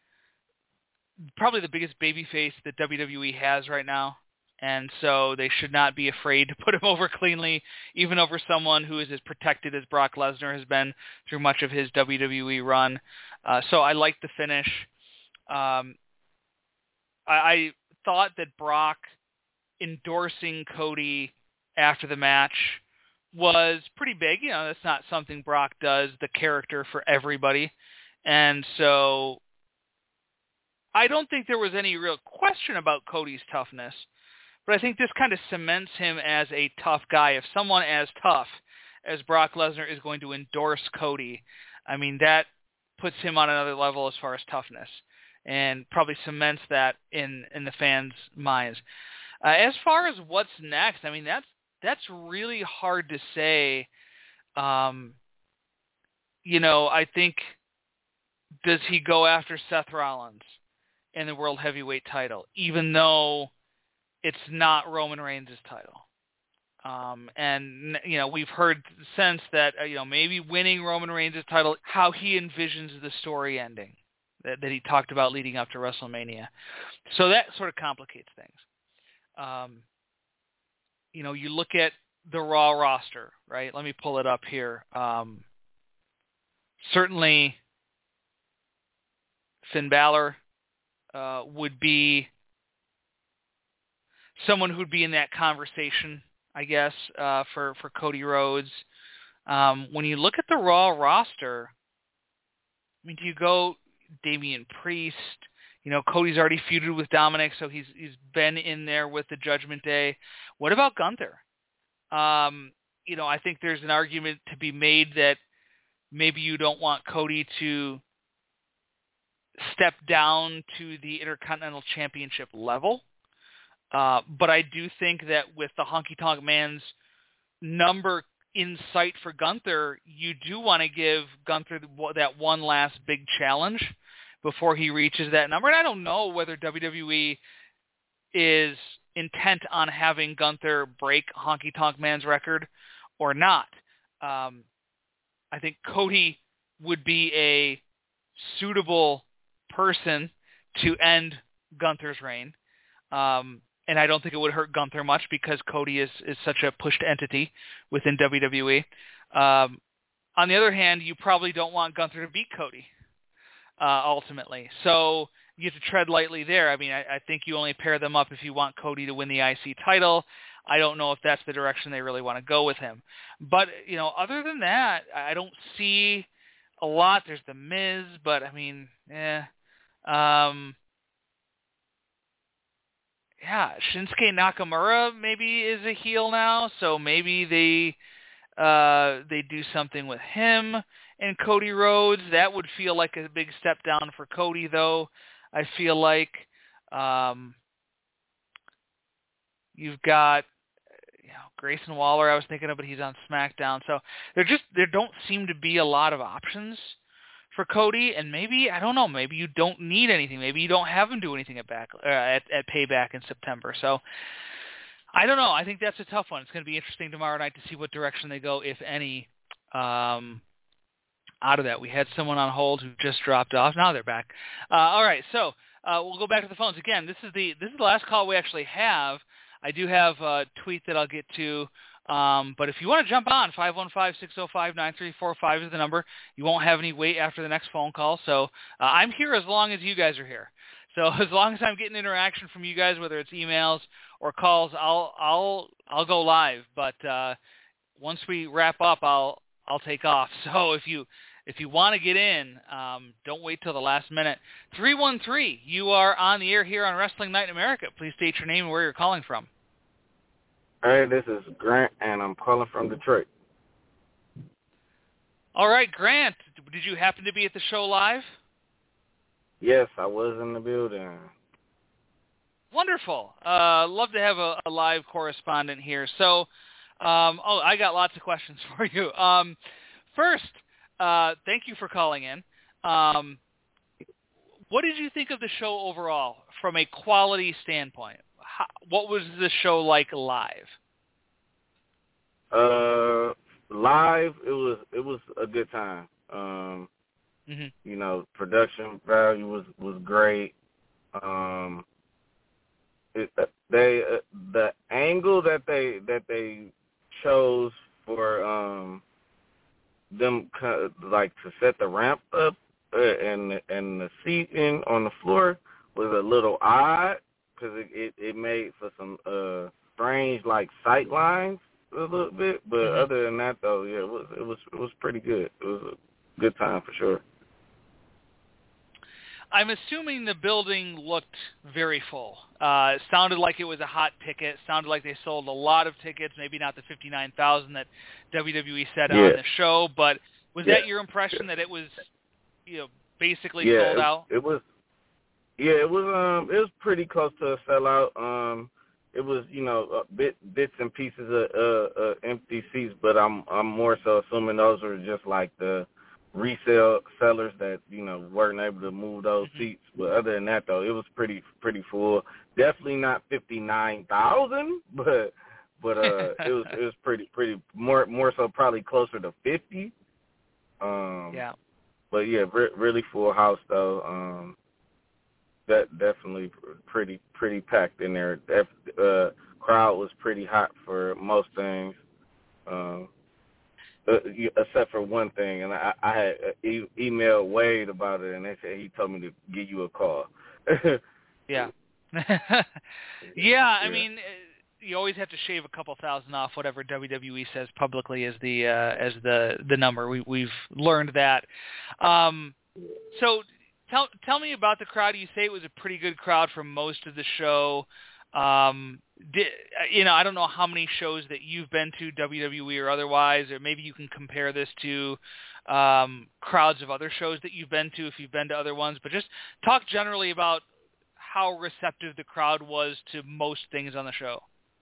probably the biggest babyface that W W E has right now, and so they should not be afraid to put him over cleanly, even over someone who is as protected as Brock Lesnar has been through much of his W W E run. Uh, so I liked the finish. Um, I, I thought that Brock endorsing Cody after the match was pretty big. You know, that's not something Brock does, the character for everybody. And so I don't think there was any real question about Cody's toughness, but I think this kind of cements him as a tough guy. If someone as tough as Brock Lesnar is going to endorse Cody, I mean, that puts him on another level as far as toughness and probably cements that in, in the fans' minds. Uh, as far as what's next, I mean, that's that's really hard to say. Um, you know, I think, does he go after Seth Rollins in the World Heavyweight title, even though it's not Roman Reigns' title? Um, and, you know, we've heard since that, uh, you know, maybe winning Roman Reigns' title, how he envisions the story ending that, that he talked about leading up to WrestleMania. So that sort of complicates things. Um, you know, you look at the Raw roster, right? Let me pull it up here. Um, certainly Finn Balor uh, would be someone who'd be in that conversation, I guess, uh, for, for Cody Rhodes. Um, when you look at the Raw roster, I mean, do you go Damian Priest? You know, Cody's already feuded with Dominic, so he's he's been in there with the Judgment Day. What about Gunther? Um, you know, I think there's an argument to be made that maybe you don't want Cody to step down to the Intercontinental Championship level. Uh, but I do think that with the Honky Tonk Man's number in sight for Gunther, you do want to give Gunther that one last big challenge before he reaches that number. And I don't know whether W W E is intent on having Gunther break Honky Tonk Man's record or not. Um, I think Cody would be a suitable person to end Gunther's reign. Um, and I don't think it would hurt Gunther much because Cody is, is such a pushed entity within W W E. Um, on the other hand, you probably don't want Gunther to beat Cody. Uh, ultimately. So you have to tread lightly there. I mean, I, I think you only pair them up if you want Cody to win the I C title. I don't know if that's the direction they really want to go with him. But, you know, other than that, I don't see a lot. There's The Miz, but, I mean, eh. Um, yeah, Shinsuke Nakamura maybe is a heel now, so maybe they uh, they do something with him and Cody Rhodes. That would feel like a big step down for Cody, though. I feel like um, you've got, you know, Grayson Waller. I was thinking of, but he's on SmackDown. So there just there don't seem to be a lot of options for Cody. And maybe I don't know. Maybe you don't need anything. Maybe you don't have him do anything at back uh, at, at Payback in September. So I don't know. I think that's a tough one. It's going to be interesting tomorrow night to see what direction they go, if any. Um, out of that. We had someone on hold who just dropped off. Now they're back. Uh, all right, so uh, we'll go back to the phones again. This is the this is the last call we actually have. I do have a tweet that I'll get to, um, but if you want to jump on, five one five, six oh five, nine three four five is the number. You won't have any wait after the next phone call, so uh, I'm here as long as you guys are here. So as long as I'm getting interaction from you guys, whether it's emails or calls, I'll I'll I'll go live. But uh, once we wrap up, I'll I'll take off. So if you if you want to get in, um, don't wait till the last minute. three one three, you are on the air here on Wrestling Night in America. Please state your name and where you're calling from. Hey, this is Grant, and I'm calling from Detroit. All right, Grant, did you happen to be at the show live? Yes, I was in the building. Wonderful. Uh, love to have a, a live correspondent here. So, um, oh, I got lots of questions for you. Um, first, uh, thank you for calling in. Um, what did you think of the show overall from a quality standpoint? How, what was the show like live? Uh, live, it was it was a good time. Um, mm-hmm. You know, production value was was great. Um, it, they uh, the angle that they that they chose for um them kind of, like to set the ramp up uh, and and the seating on the floor was a little odd because it, it it made for some uh strange like sight lines a little bit, but mm-hmm. other than that though, yeah, it was it was it was pretty good. It was a good time for sure. I'm assuming the building looked very full. Uh, it sounded like it was a hot ticket. It sounded like they sold a lot of tickets, maybe not the fifty-nine thousand that W W E said yeah. on the show, but was yeah. that your impression yeah. that it was, you know, basically yeah, sold it, out? it was. Yeah, it was. Um, it was pretty close to a sellout. Um, it was, you know, uh, bit bits and pieces of uh, uh, empty seats, but I'm I'm more so assuming those were just like the resale sellers that, you know, weren't able to move those mm-hmm. seats. But other than that, though, it was pretty pretty full. Definitely not fifty-nine thousand, but but uh, it was it was pretty pretty more more so probably closer to fifty. Um, yeah. But yeah, re- really full house though. Um, that definitely pretty pretty packed in there. That uh, crowd was pretty hot for most things. Um, Uh, you, except for one thing, and I, I had e- emailed Wade about it, and they said he told me to give you a call. yeah. yeah, I yeah. mean, you always have to shave a couple thousand off whatever W W E says publicly as the uh, as the the number. We we've learned that. Um, so tell tell me about the crowd. You say it was a pretty good crowd for most of the show. Um, did, you know, I don't know how many shows that you've been to, W W E or otherwise, or maybe you can compare this to um, crowds of other shows that you've been to if you've been to other ones, but just talk generally about how receptive the crowd was to most things on the show.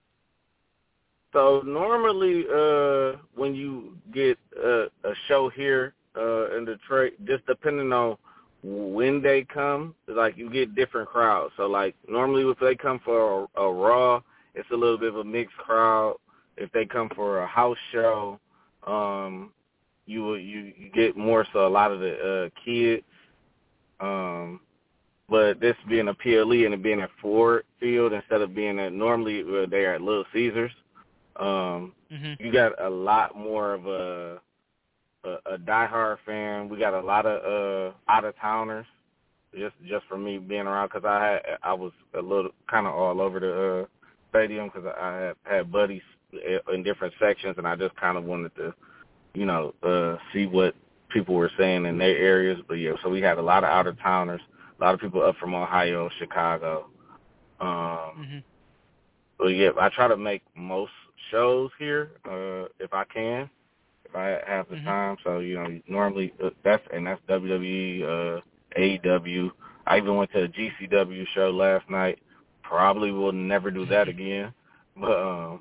So normally uh, when you get a, a show here uh, in Detroit, just depending on when they come, like you get different crowds. So like normally if they come for a, a Raw, it's a little bit of a mixed crowd. If they come for a house show, um, you you you get more so a lot of the uh, kids. Um, but this being a P L E and it being at Ford Field instead of being at normally uh, they're at Little Caesars, um, mm-hmm. you got a lot more of a A, a diehard fan. We got a lot of uh, out of towners, just just for me being around because I had I was a little kind of all over the uh, stadium because I had, had buddies in different sections, and I just kind of wanted to, you know, uh, see what people were saying in their areas. But yeah, so we had a lot of out of towners, a lot of people up from Ohio, Chicago. Um, Mm-hmm. but yeah, I try to make most shows here uh, if I can. If I have the mm-hmm. time, so you know, normally uh, that's and that's W W E, uh, A E W. I even went to a G C W show last night. Probably will never do that again, but um,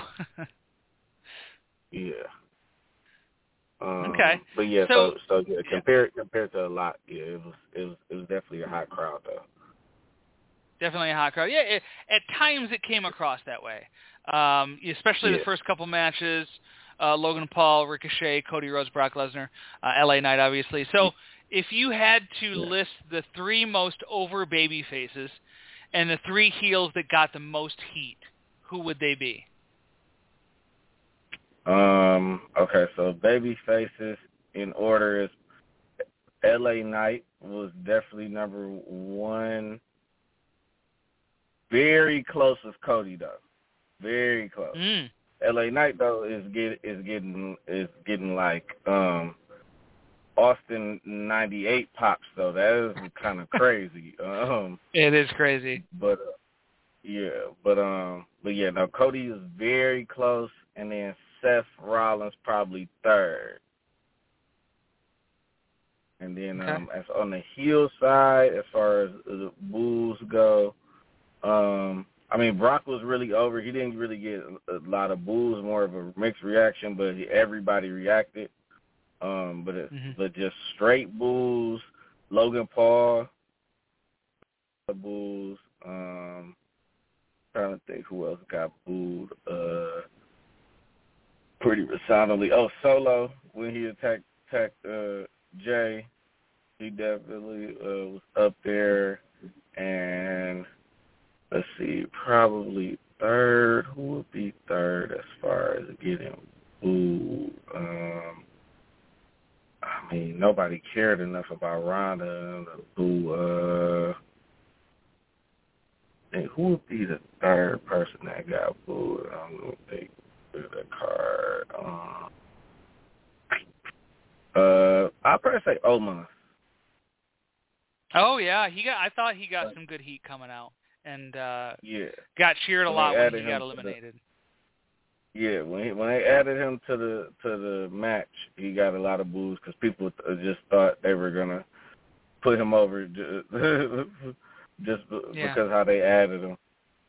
yeah. Um, okay. But yeah, so, so so yeah, yeah. compared compared to a lot, yeah, it was it was it was definitely a hot crowd though. Definitely a hot crowd. Yeah, it, at times it came across that way, um, especially yeah. the first couple matches. Uh, Logan Paul, Ricochet, Cody Rhodes, Brock Lesnar, uh, L A Knight, obviously. So if you had to yeah. list the three most over baby faces and the three heels that got the most heat, who would they be? Um. Okay, so baby faces in order is L A Knight was definitely number one. very close with Cody though. Very close. Mm. L A Knight though is get is getting is getting like um, Austin ninety-eight pops though. That is kind of crazy. Um, it is crazy. But uh, yeah, but um, but yeah, no, Cody is very close, and then Seth Rollins probably third. And then okay. um, as on the heel side, as far as the boos go, um, I mean, Brock was really over. He didn't really get a lot of boos, more of a mixed reaction, but he, everybody reacted. Um, but it, mm-hmm. but just straight boos. Logan Paul, boos. Um, trying to think who else got booed. Uh, pretty resoundingly. Oh, Solo when he attacked attacked uh, Jay. He definitely uh, was up there. And let's see, probably third. Who would be third as far as getting booed? Um, I mean, nobody cared enough about Ronda to boo. Uh, and who would be the third person that got booed? I'm going to think through the card. Um, uh, I'll probably say Omos. Oh yeah, he got. I thought he got some good heat coming out, and uh, yeah, got cheered a when lot when he got to eliminated. The, yeah, when he, when they added him to the to the match, he got a lot of boos because people just thought they were gonna put him over just, just yeah. because how they added him.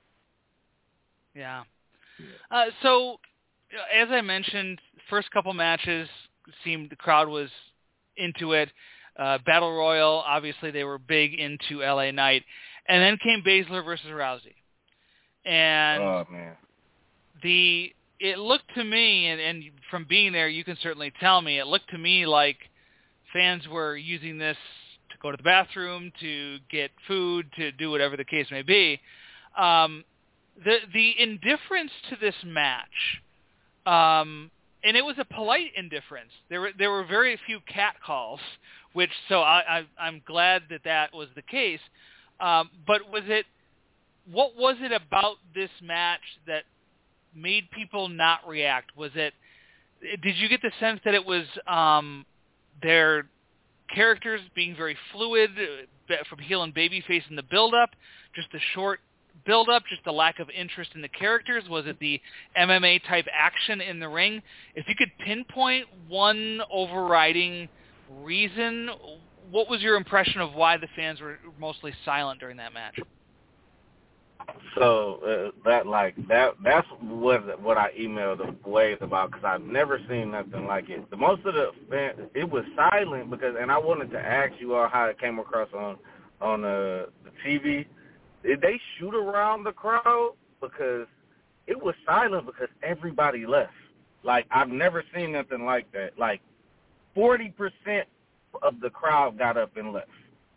Yeah. Uh, so, as I mentioned, first couple matches seemed the crowd was into it. Uh, Battle Royal, obviously they were big into L A Knight. And then came Baszler versus Rousey. And oh, man. the it looked to me, and, and from being there you can certainly tell me, it looked to me like fans were using this to go to the bathroom, to get food, to do whatever the case may be. Um, the the indifference to this match, um, and it was a polite indifference. There were there were very few cat calls, which so I, I I'm glad that that was the case. Um, but was it what was it about this match that made people not react? Was it did you get the sense that it was um, their characters being very fluid from heel and babyface in the build-up, just the short build-up, just the lack of interest in the characters? Was it the M M A-type action in the ring? If you could pinpoint one overriding reason, what was your impression of why the fans were mostly silent during that match? So uh, that like that that's what what I emailed the ways about because I've never seen nothing like it. The most of the fan, it was silent because, and I wanted to ask you all how it came across on on uh, the T V. Did they shoot around the crowd? Because it was silent because everybody left. Like I've never seen nothing like that. Like forty percent of the crowd got up and left.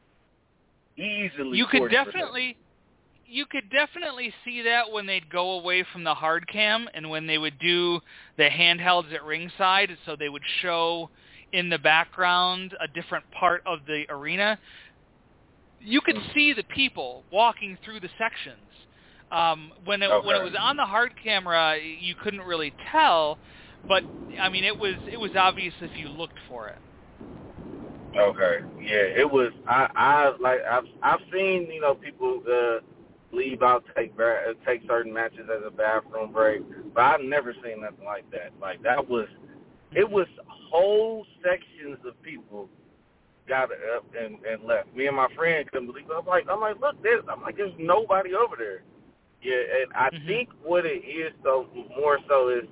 Easily, you could forty percent. definitely. You could definitely see that when they'd go away from the hard cam and when they would do the handhelds at ringside, so they would show in the background a different part of the arena. You could see the people walking through the sections. Um, when it okay. when it was on the hard camera, you couldn't really tell, but I mean it was it was obvious if you looked for it. Okay, yeah, it was. I I like I've I've seen you know people. Uh, leave out, take take certain matches as a bathroom break, but I've never seen nothing like that. Like that was, it was whole sections of people got up and, and left. Me and my friend couldn't believe it. I'm like, I'm like, look, there's, I'm like, there's nobody over there. Yeah, and I mm-hmm. think what it is so more so is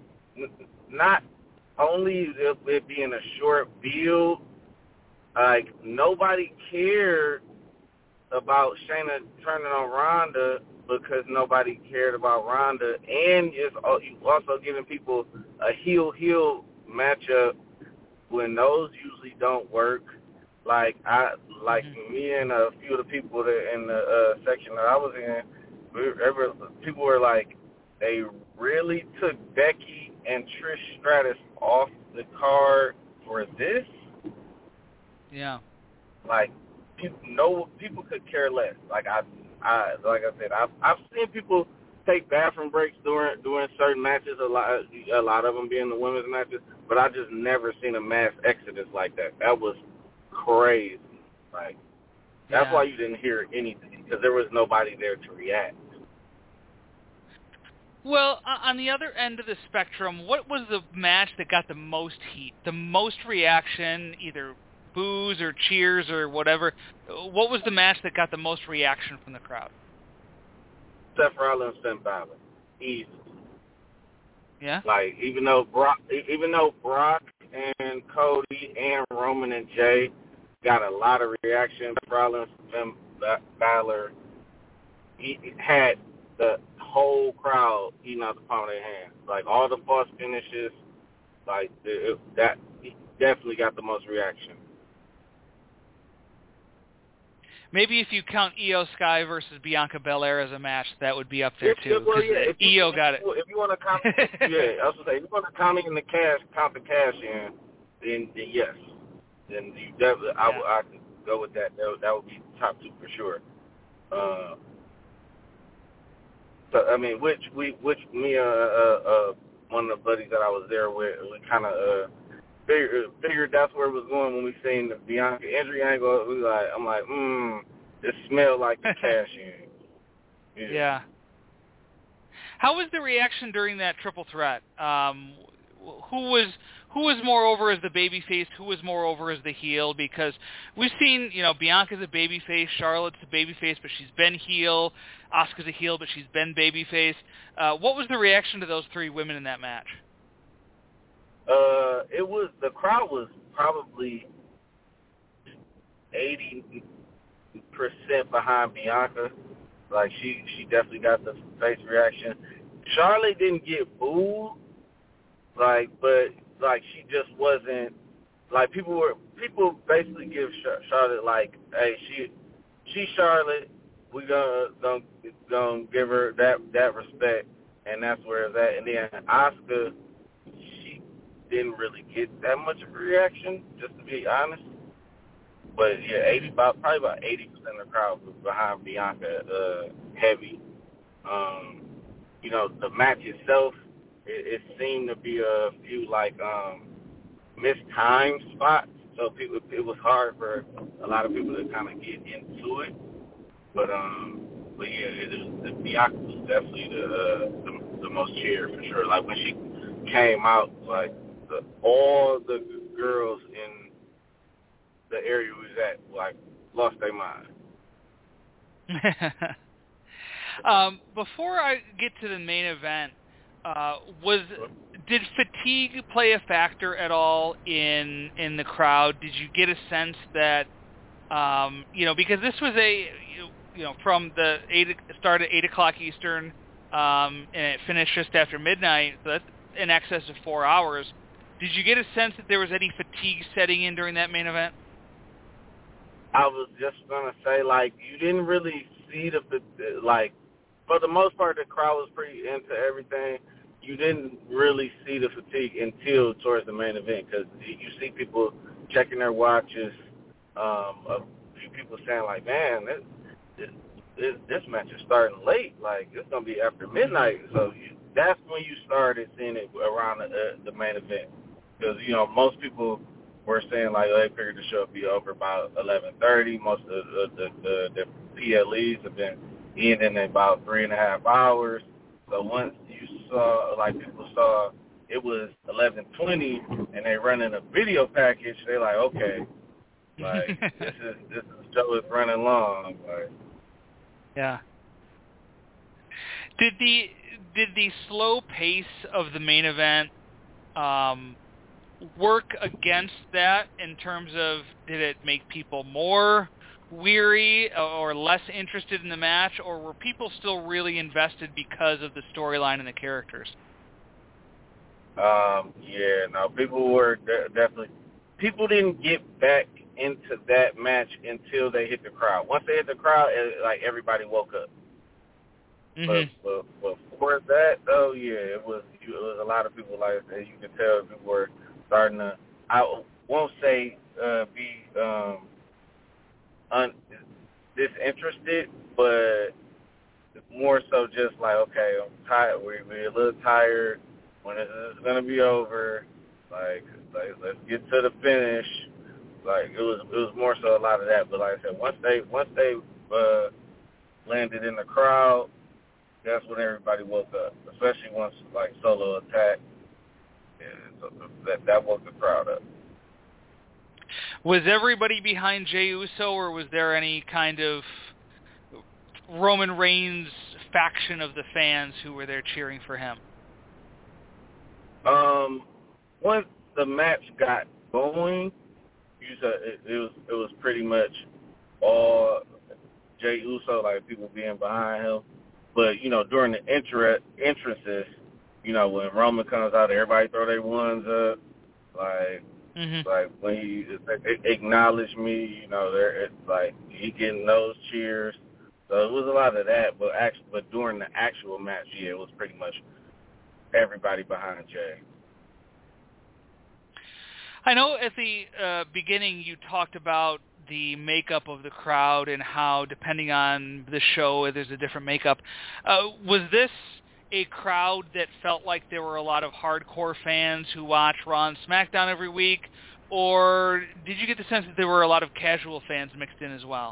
not only it, it being a short build, like nobody cared about Shayna turning on Ronda because nobody cared about Ronda, and it's also giving people a heel-heel matchup when those usually don't work. Like I, like mm-hmm. me and a few of the people that in the uh, section that I was in, we were, people were like, they really took Becky and Trish Stratus off the card for this. Yeah. Like. People, no, people could care less. Like I've I like I said, I've I've seen people take bathroom breaks during during certain matches. A lot a lot of them being the women's matches, but I just never seen a mass exodus like that. That was crazy. Like that's yeah. why you didn't hear anything, because there was nobody there to react. Well, on the other end of the spectrum, what was the match that got the most heat, the most reaction, either boos or cheers or whatever? What was the match that got the most reaction from the crowd? Seth Rollins, Finn Balor, easy. Yeah. Like even though Brock, even though Brock and Cody and Roman and Jay got a lot of reaction, Rollins, Finn Balor, he had the whole crowd eating out the palm of their hands. Like all the false finishes, like it, that he definitely got the most reaction. Maybe if you count Io Sky versus Bianca Belair as a match, that would be up there If, too. well, yeah, if you, Io got it. If you want to count, yeah, I was gonna say if you want to count in the cash, count the cash in, then, then yes, then you definitely I, yeah. I could go with that. That would, that would be top two for sure. Uh, so I mean, which we, which me, uh, uh, uh, one of the buddies that I was there with, we kind of uh figured, figured that's where it was going when we seen the Bianca injury angle. We like, I'm like, mmm, it smelled like the cash in. Yeah. yeah. How was the reaction during that triple threat? Um, who was who was more over as the babyface? Who was more over as the heel? Because we've seen, you know, Bianca's a babyface, Charlotte's a babyface, but she's been heel. Asuka's a heel, but she's been babyface. Uh, what was the reaction to those three women in that match? Uh, it was the crowd was probably eighty percent behind Bianca. Like she, she definitely got the face reaction. Charlotte didn't get booed, like, but like she just wasn't like people were people basically give Charlotte like, hey, she, she's Charlotte. We gonna gonna gonna give her that that respect, and that's where it's at. And then Asuka, she didn't really get that much of a reaction, just to be honest. But yeah, eighty about probably about eighty percent of the crowd was behind Bianca, uh, heavy. Um, you know, the match itself, it, it seemed to be a few like um, mistimed spots, so people it was hard for a lot of people to kind of get into it. But um, but yeah, it was, the Bianca was definitely the, uh, the the most cheered for sure. Like when she came out, like the, all the girls in the area we was at, like, lost their mind. um, before I get to the main event, uh, was did fatigue play a factor at all in in the crowd? Did you get a sense that, um, you know, because this was a, you know, from the eight start at eight o'clock Eastern, um, and it finished just after midnight, so that's in excess of four hours. Did you get a sense that there was any fatigue setting in during that main event? I was just going to say, like, you didn't really see the, like, for the most part, the crowd was pretty into everything. You didn't really see the fatigue until towards the main event, because you see people checking their watches, um, a few people saying, like, man, this, this, this, this match is starting late. Like, it's going to be after midnight. So you, that's when you started seeing it around the, uh, the main event. Because, you know, most people were saying, like, oh, they figured the show would be over about eleven thirty. Most of the, the, the, the P L Es have been ending in about three and a half hours. So once you saw, like, people saw it was eleven twenty and they running a video package, they like, okay, like, this is, this show is running long. Like, yeah. Did the, did the slow pace of the main event, um, work against that in terms of, did it make people more weary or less interested in the match, or were people still really invested because of the storyline and the characters? Um, yeah, no, people were de- definitely, people didn't get back into that match until they hit the crowd. Once they hit the crowd, it, like, everybody woke up. Mm-hmm. But, but, but before that, though, yeah, it was, it was a lot of people, like, as you can tell, people were starting to, I won't say uh, be um, un, disinterested, but more so just like, okay, I'm tired. We're, we're a little tired. When is this gonna be over? Like, like let's get to the finish. Like it was, it was more so a lot of that. But like I said, once they once they uh, landed in the crowd, that's when everybody woke up. Especially once like Solo attacked, and so that that woke the crowd up. Was everybody behind Jey Uso, or was there any kind of Roman Reigns faction of the fans who were there cheering for him? Um, once the match got going, you said it, it was it was pretty much all Jey Uso, like people being behind him. But you know, during the inter- entrances, you know, when Roman comes out, everybody throw their ones up, like. Mm-hmm. Like when he acknowledged me, you know, there it's like he getting those cheers. So it was a lot of that, but actually, but during the actual match, yeah, it was pretty much everybody behind Jey. I know at the uh, beginning you talked about the makeup of the crowd and how, depending on the show, there's a different makeup. Uh, was this a crowd that felt like there were a lot of hardcore fans who watch Raw and SmackDown every week, or did you get the sense that there were a lot of casual fans mixed in as well?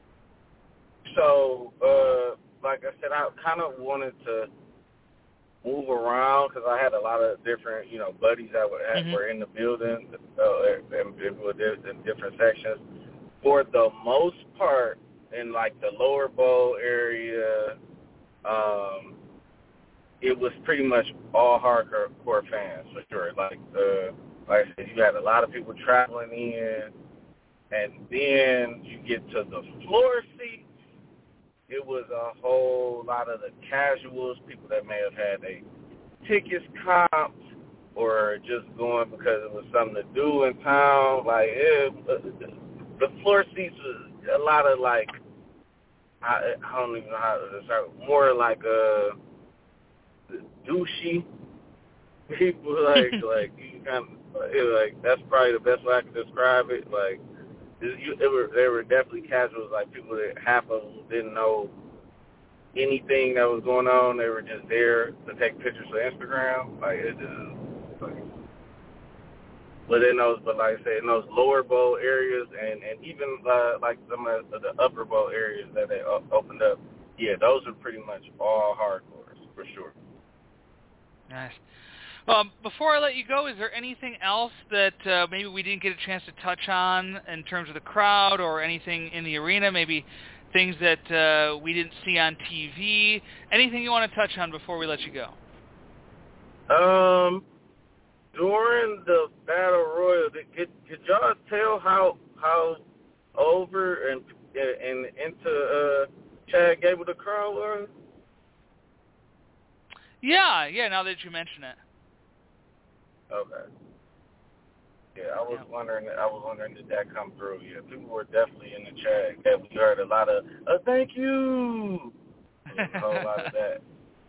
So, uh, like I said, I kind of wanted to move around because I had a lot of different, you know, buddies that were, mm-hmm. were in the building, uh, and, and were in different sections. For the most part, in like the lower bowl area, um, it was pretty much all hardcore fans for sure. Like, uh, like I said, you had a lot of people traveling in, and then you get to the floor seats. It was a whole lot of the casuals, people that may have had a tickets comped or just going because it was something to do in town. Like, it, the floor seats was a lot of like, I, I don't even know how to describe it, more like a. douchey people, like like you kind of like that's probably the best way I can describe it. Like it, you, it were they were definitely casuals, like people that half of them didn't know anything that was going on. They were just there to take pictures for Instagram. Like it just like, but in those, but like I said, in those lower bowl areas and and even uh, like some of the upper bowl areas that they opened up, yeah, those are pretty much all hardcores for sure. Nice. Um, before I let you go, is there anything else that uh, maybe we didn't get a chance to touch on in terms of the crowd or anything in the arena, maybe things that uh, we didn't see on T V? Anything you want to touch on before we let you go? Um, during the Battle Royal, did, could, could y'all tell how how over and and into uh, Chad Gable the crowd was? Yeah, yeah, now that you mention it. Okay. Yeah, I was yeah. wondering. I was wondering did that come through? Yeah, people were definitely in the chat. Yeah, we heard a lot of uh, "thank you," a whole lot of that.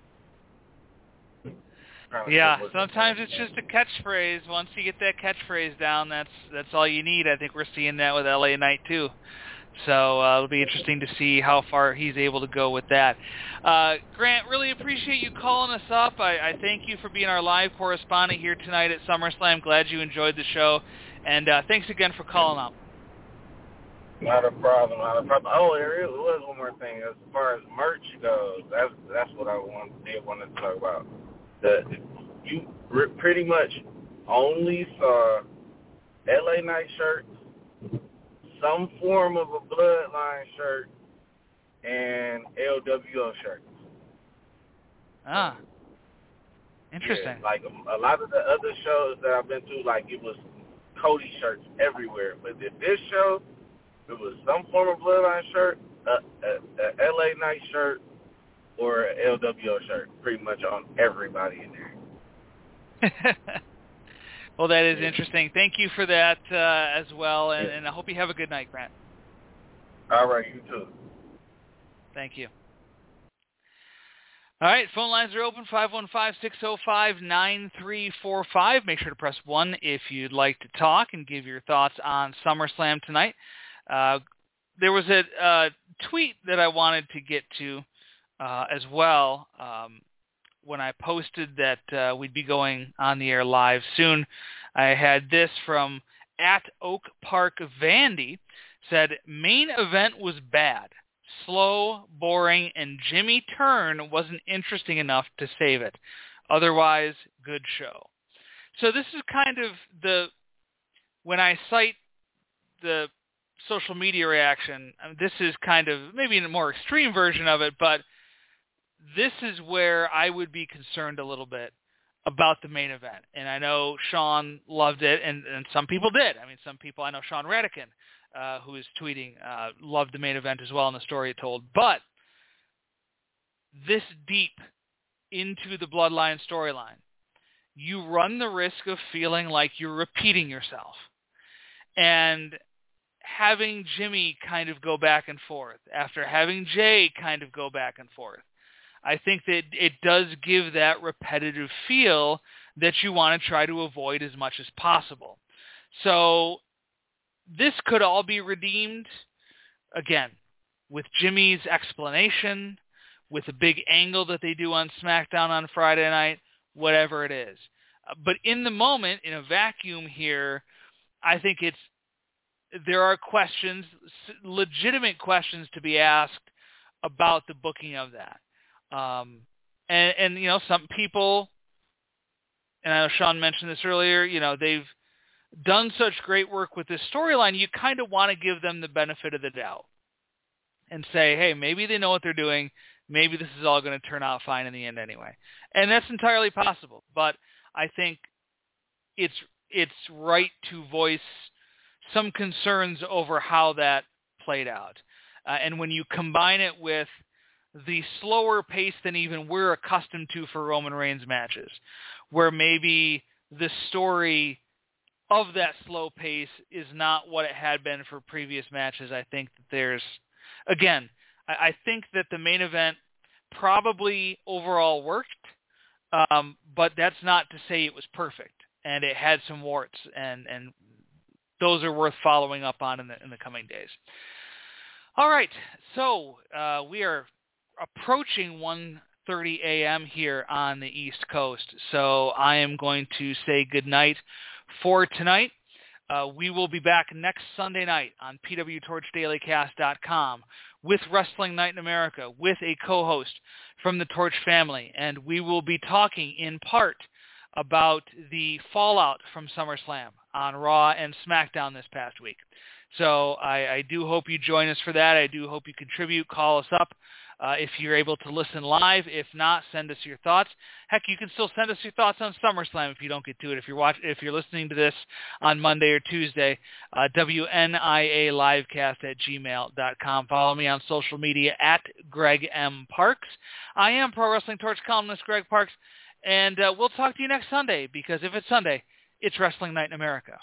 Yeah, sometimes it's just a catchphrase. Once you get that catchphrase down, that's that's all you need. I think we're seeing that with L A Knight too. So uh, it'll be interesting to see how far he's able to go with that. Uh, Grant, really appreciate you calling us up. I, I thank you for being our live correspondent here tonight at SummerSlam. Glad you enjoyed the show. And uh, thanks again for calling up. Not a problem, not a problem. Oh, there is, was one more thing. As far as merch goes, that's that's what I want, did want to talk about. The, you pretty much only saw L A Knight shirts, some form of a Bloodline shirt, and L W O shirts. Ah, interesting. Yeah, like a, a lot of the other shows that I've been to, like it was Cody shirts everywhere. But at this show, it was some form of Bloodline shirt, a, a, a L A Knight shirt, or an L W O shirt, pretty much on everybody in there. Well, that is interesting. Thank you for that uh, as well, and, and I hope you have a good night, Grant. All right, you too. Thank you. All right, phone lines are open, five one five, six oh five, nine three four five. Make sure to press one if you'd like to talk and give your thoughts on SummerSlam tonight. Uh, there was a uh, tweet that I wanted to get to uh, as well. Um, when I posted that uh, we'd be going on the air live soon, I had this from at Oak Park Vandy, said, main event was bad, slow, boring, and Jimmy Turn wasn't interesting enough to save it. Otherwise, good show. So this is kind of the, when I cite the social media reaction, this is kind of maybe a more extreme version of it, but this is where I would be concerned a little bit about the main event. And I know Sean loved it, and, and some people did. I mean, some people, I know Sean Radican, uh, who is tweeting, uh, loved the main event as well and the story it told. But this deep into the Bloodline storyline, you run the risk of feeling like you're repeating yourself. And having Jimmy kind of go back and forth, after having Jay kind of go back and forth, I think that it does give that repetitive feel that you want to try to avoid as much as possible. So this could all be redeemed, again, with Jimmy's explanation, with a big angle that they do on SmackDown on Friday night, whatever it is. But in the moment, in a vacuum here, I think it's there are questions, legitimate questions to be asked about the booking of that. Um, and, and, you know, some people, and I know Sean mentioned this earlier, you know, they've done such great work with this storyline, you kind of want to give them the benefit of the doubt and say, hey, maybe they know what they're doing. Maybe this is all going to turn out fine in the end anyway. And that's entirely possible. But I think it's it's right to voice some concerns over how that played out. Uh, and when you combine it with the slower pace than even we're accustomed to for Roman Reigns matches, where maybe the story of that slow pace is not what it had been for previous matches. I think that there's, again, I, I think that the main event probably overall worked, um, but that's not to say it was perfect, and it had some warts, and, and those are worth following up on in the, in the coming days. All right, so uh, we are approaching one thirty a.m. here on the East Coast, so I am going to say goodnight for tonight. Uh, we will be back next Sunday night on P W Torch Daily Cast dot com with Wrestling Night in America, with a co-host from the Torch family, and we will be talking in part about the fallout from SummerSlam on Raw and SmackDown this past week. So I, I do hope you join us for that. I do hope you contribute, call us up. Uh, if you're able to listen live. If not, send us your thoughts. Heck, you can still send us your thoughts on SummerSlam if you don't get to it. If you're watch, if you're listening to this on Monday or Tuesday, uh, W N I A livecast at gmail dot com. Follow me on social media at Greg M. Parks. I am Pro Wrestling Torch columnist Greg Parks, and uh, we'll talk to you next Sunday, because if it's Sunday, it's Wrestling Night in America.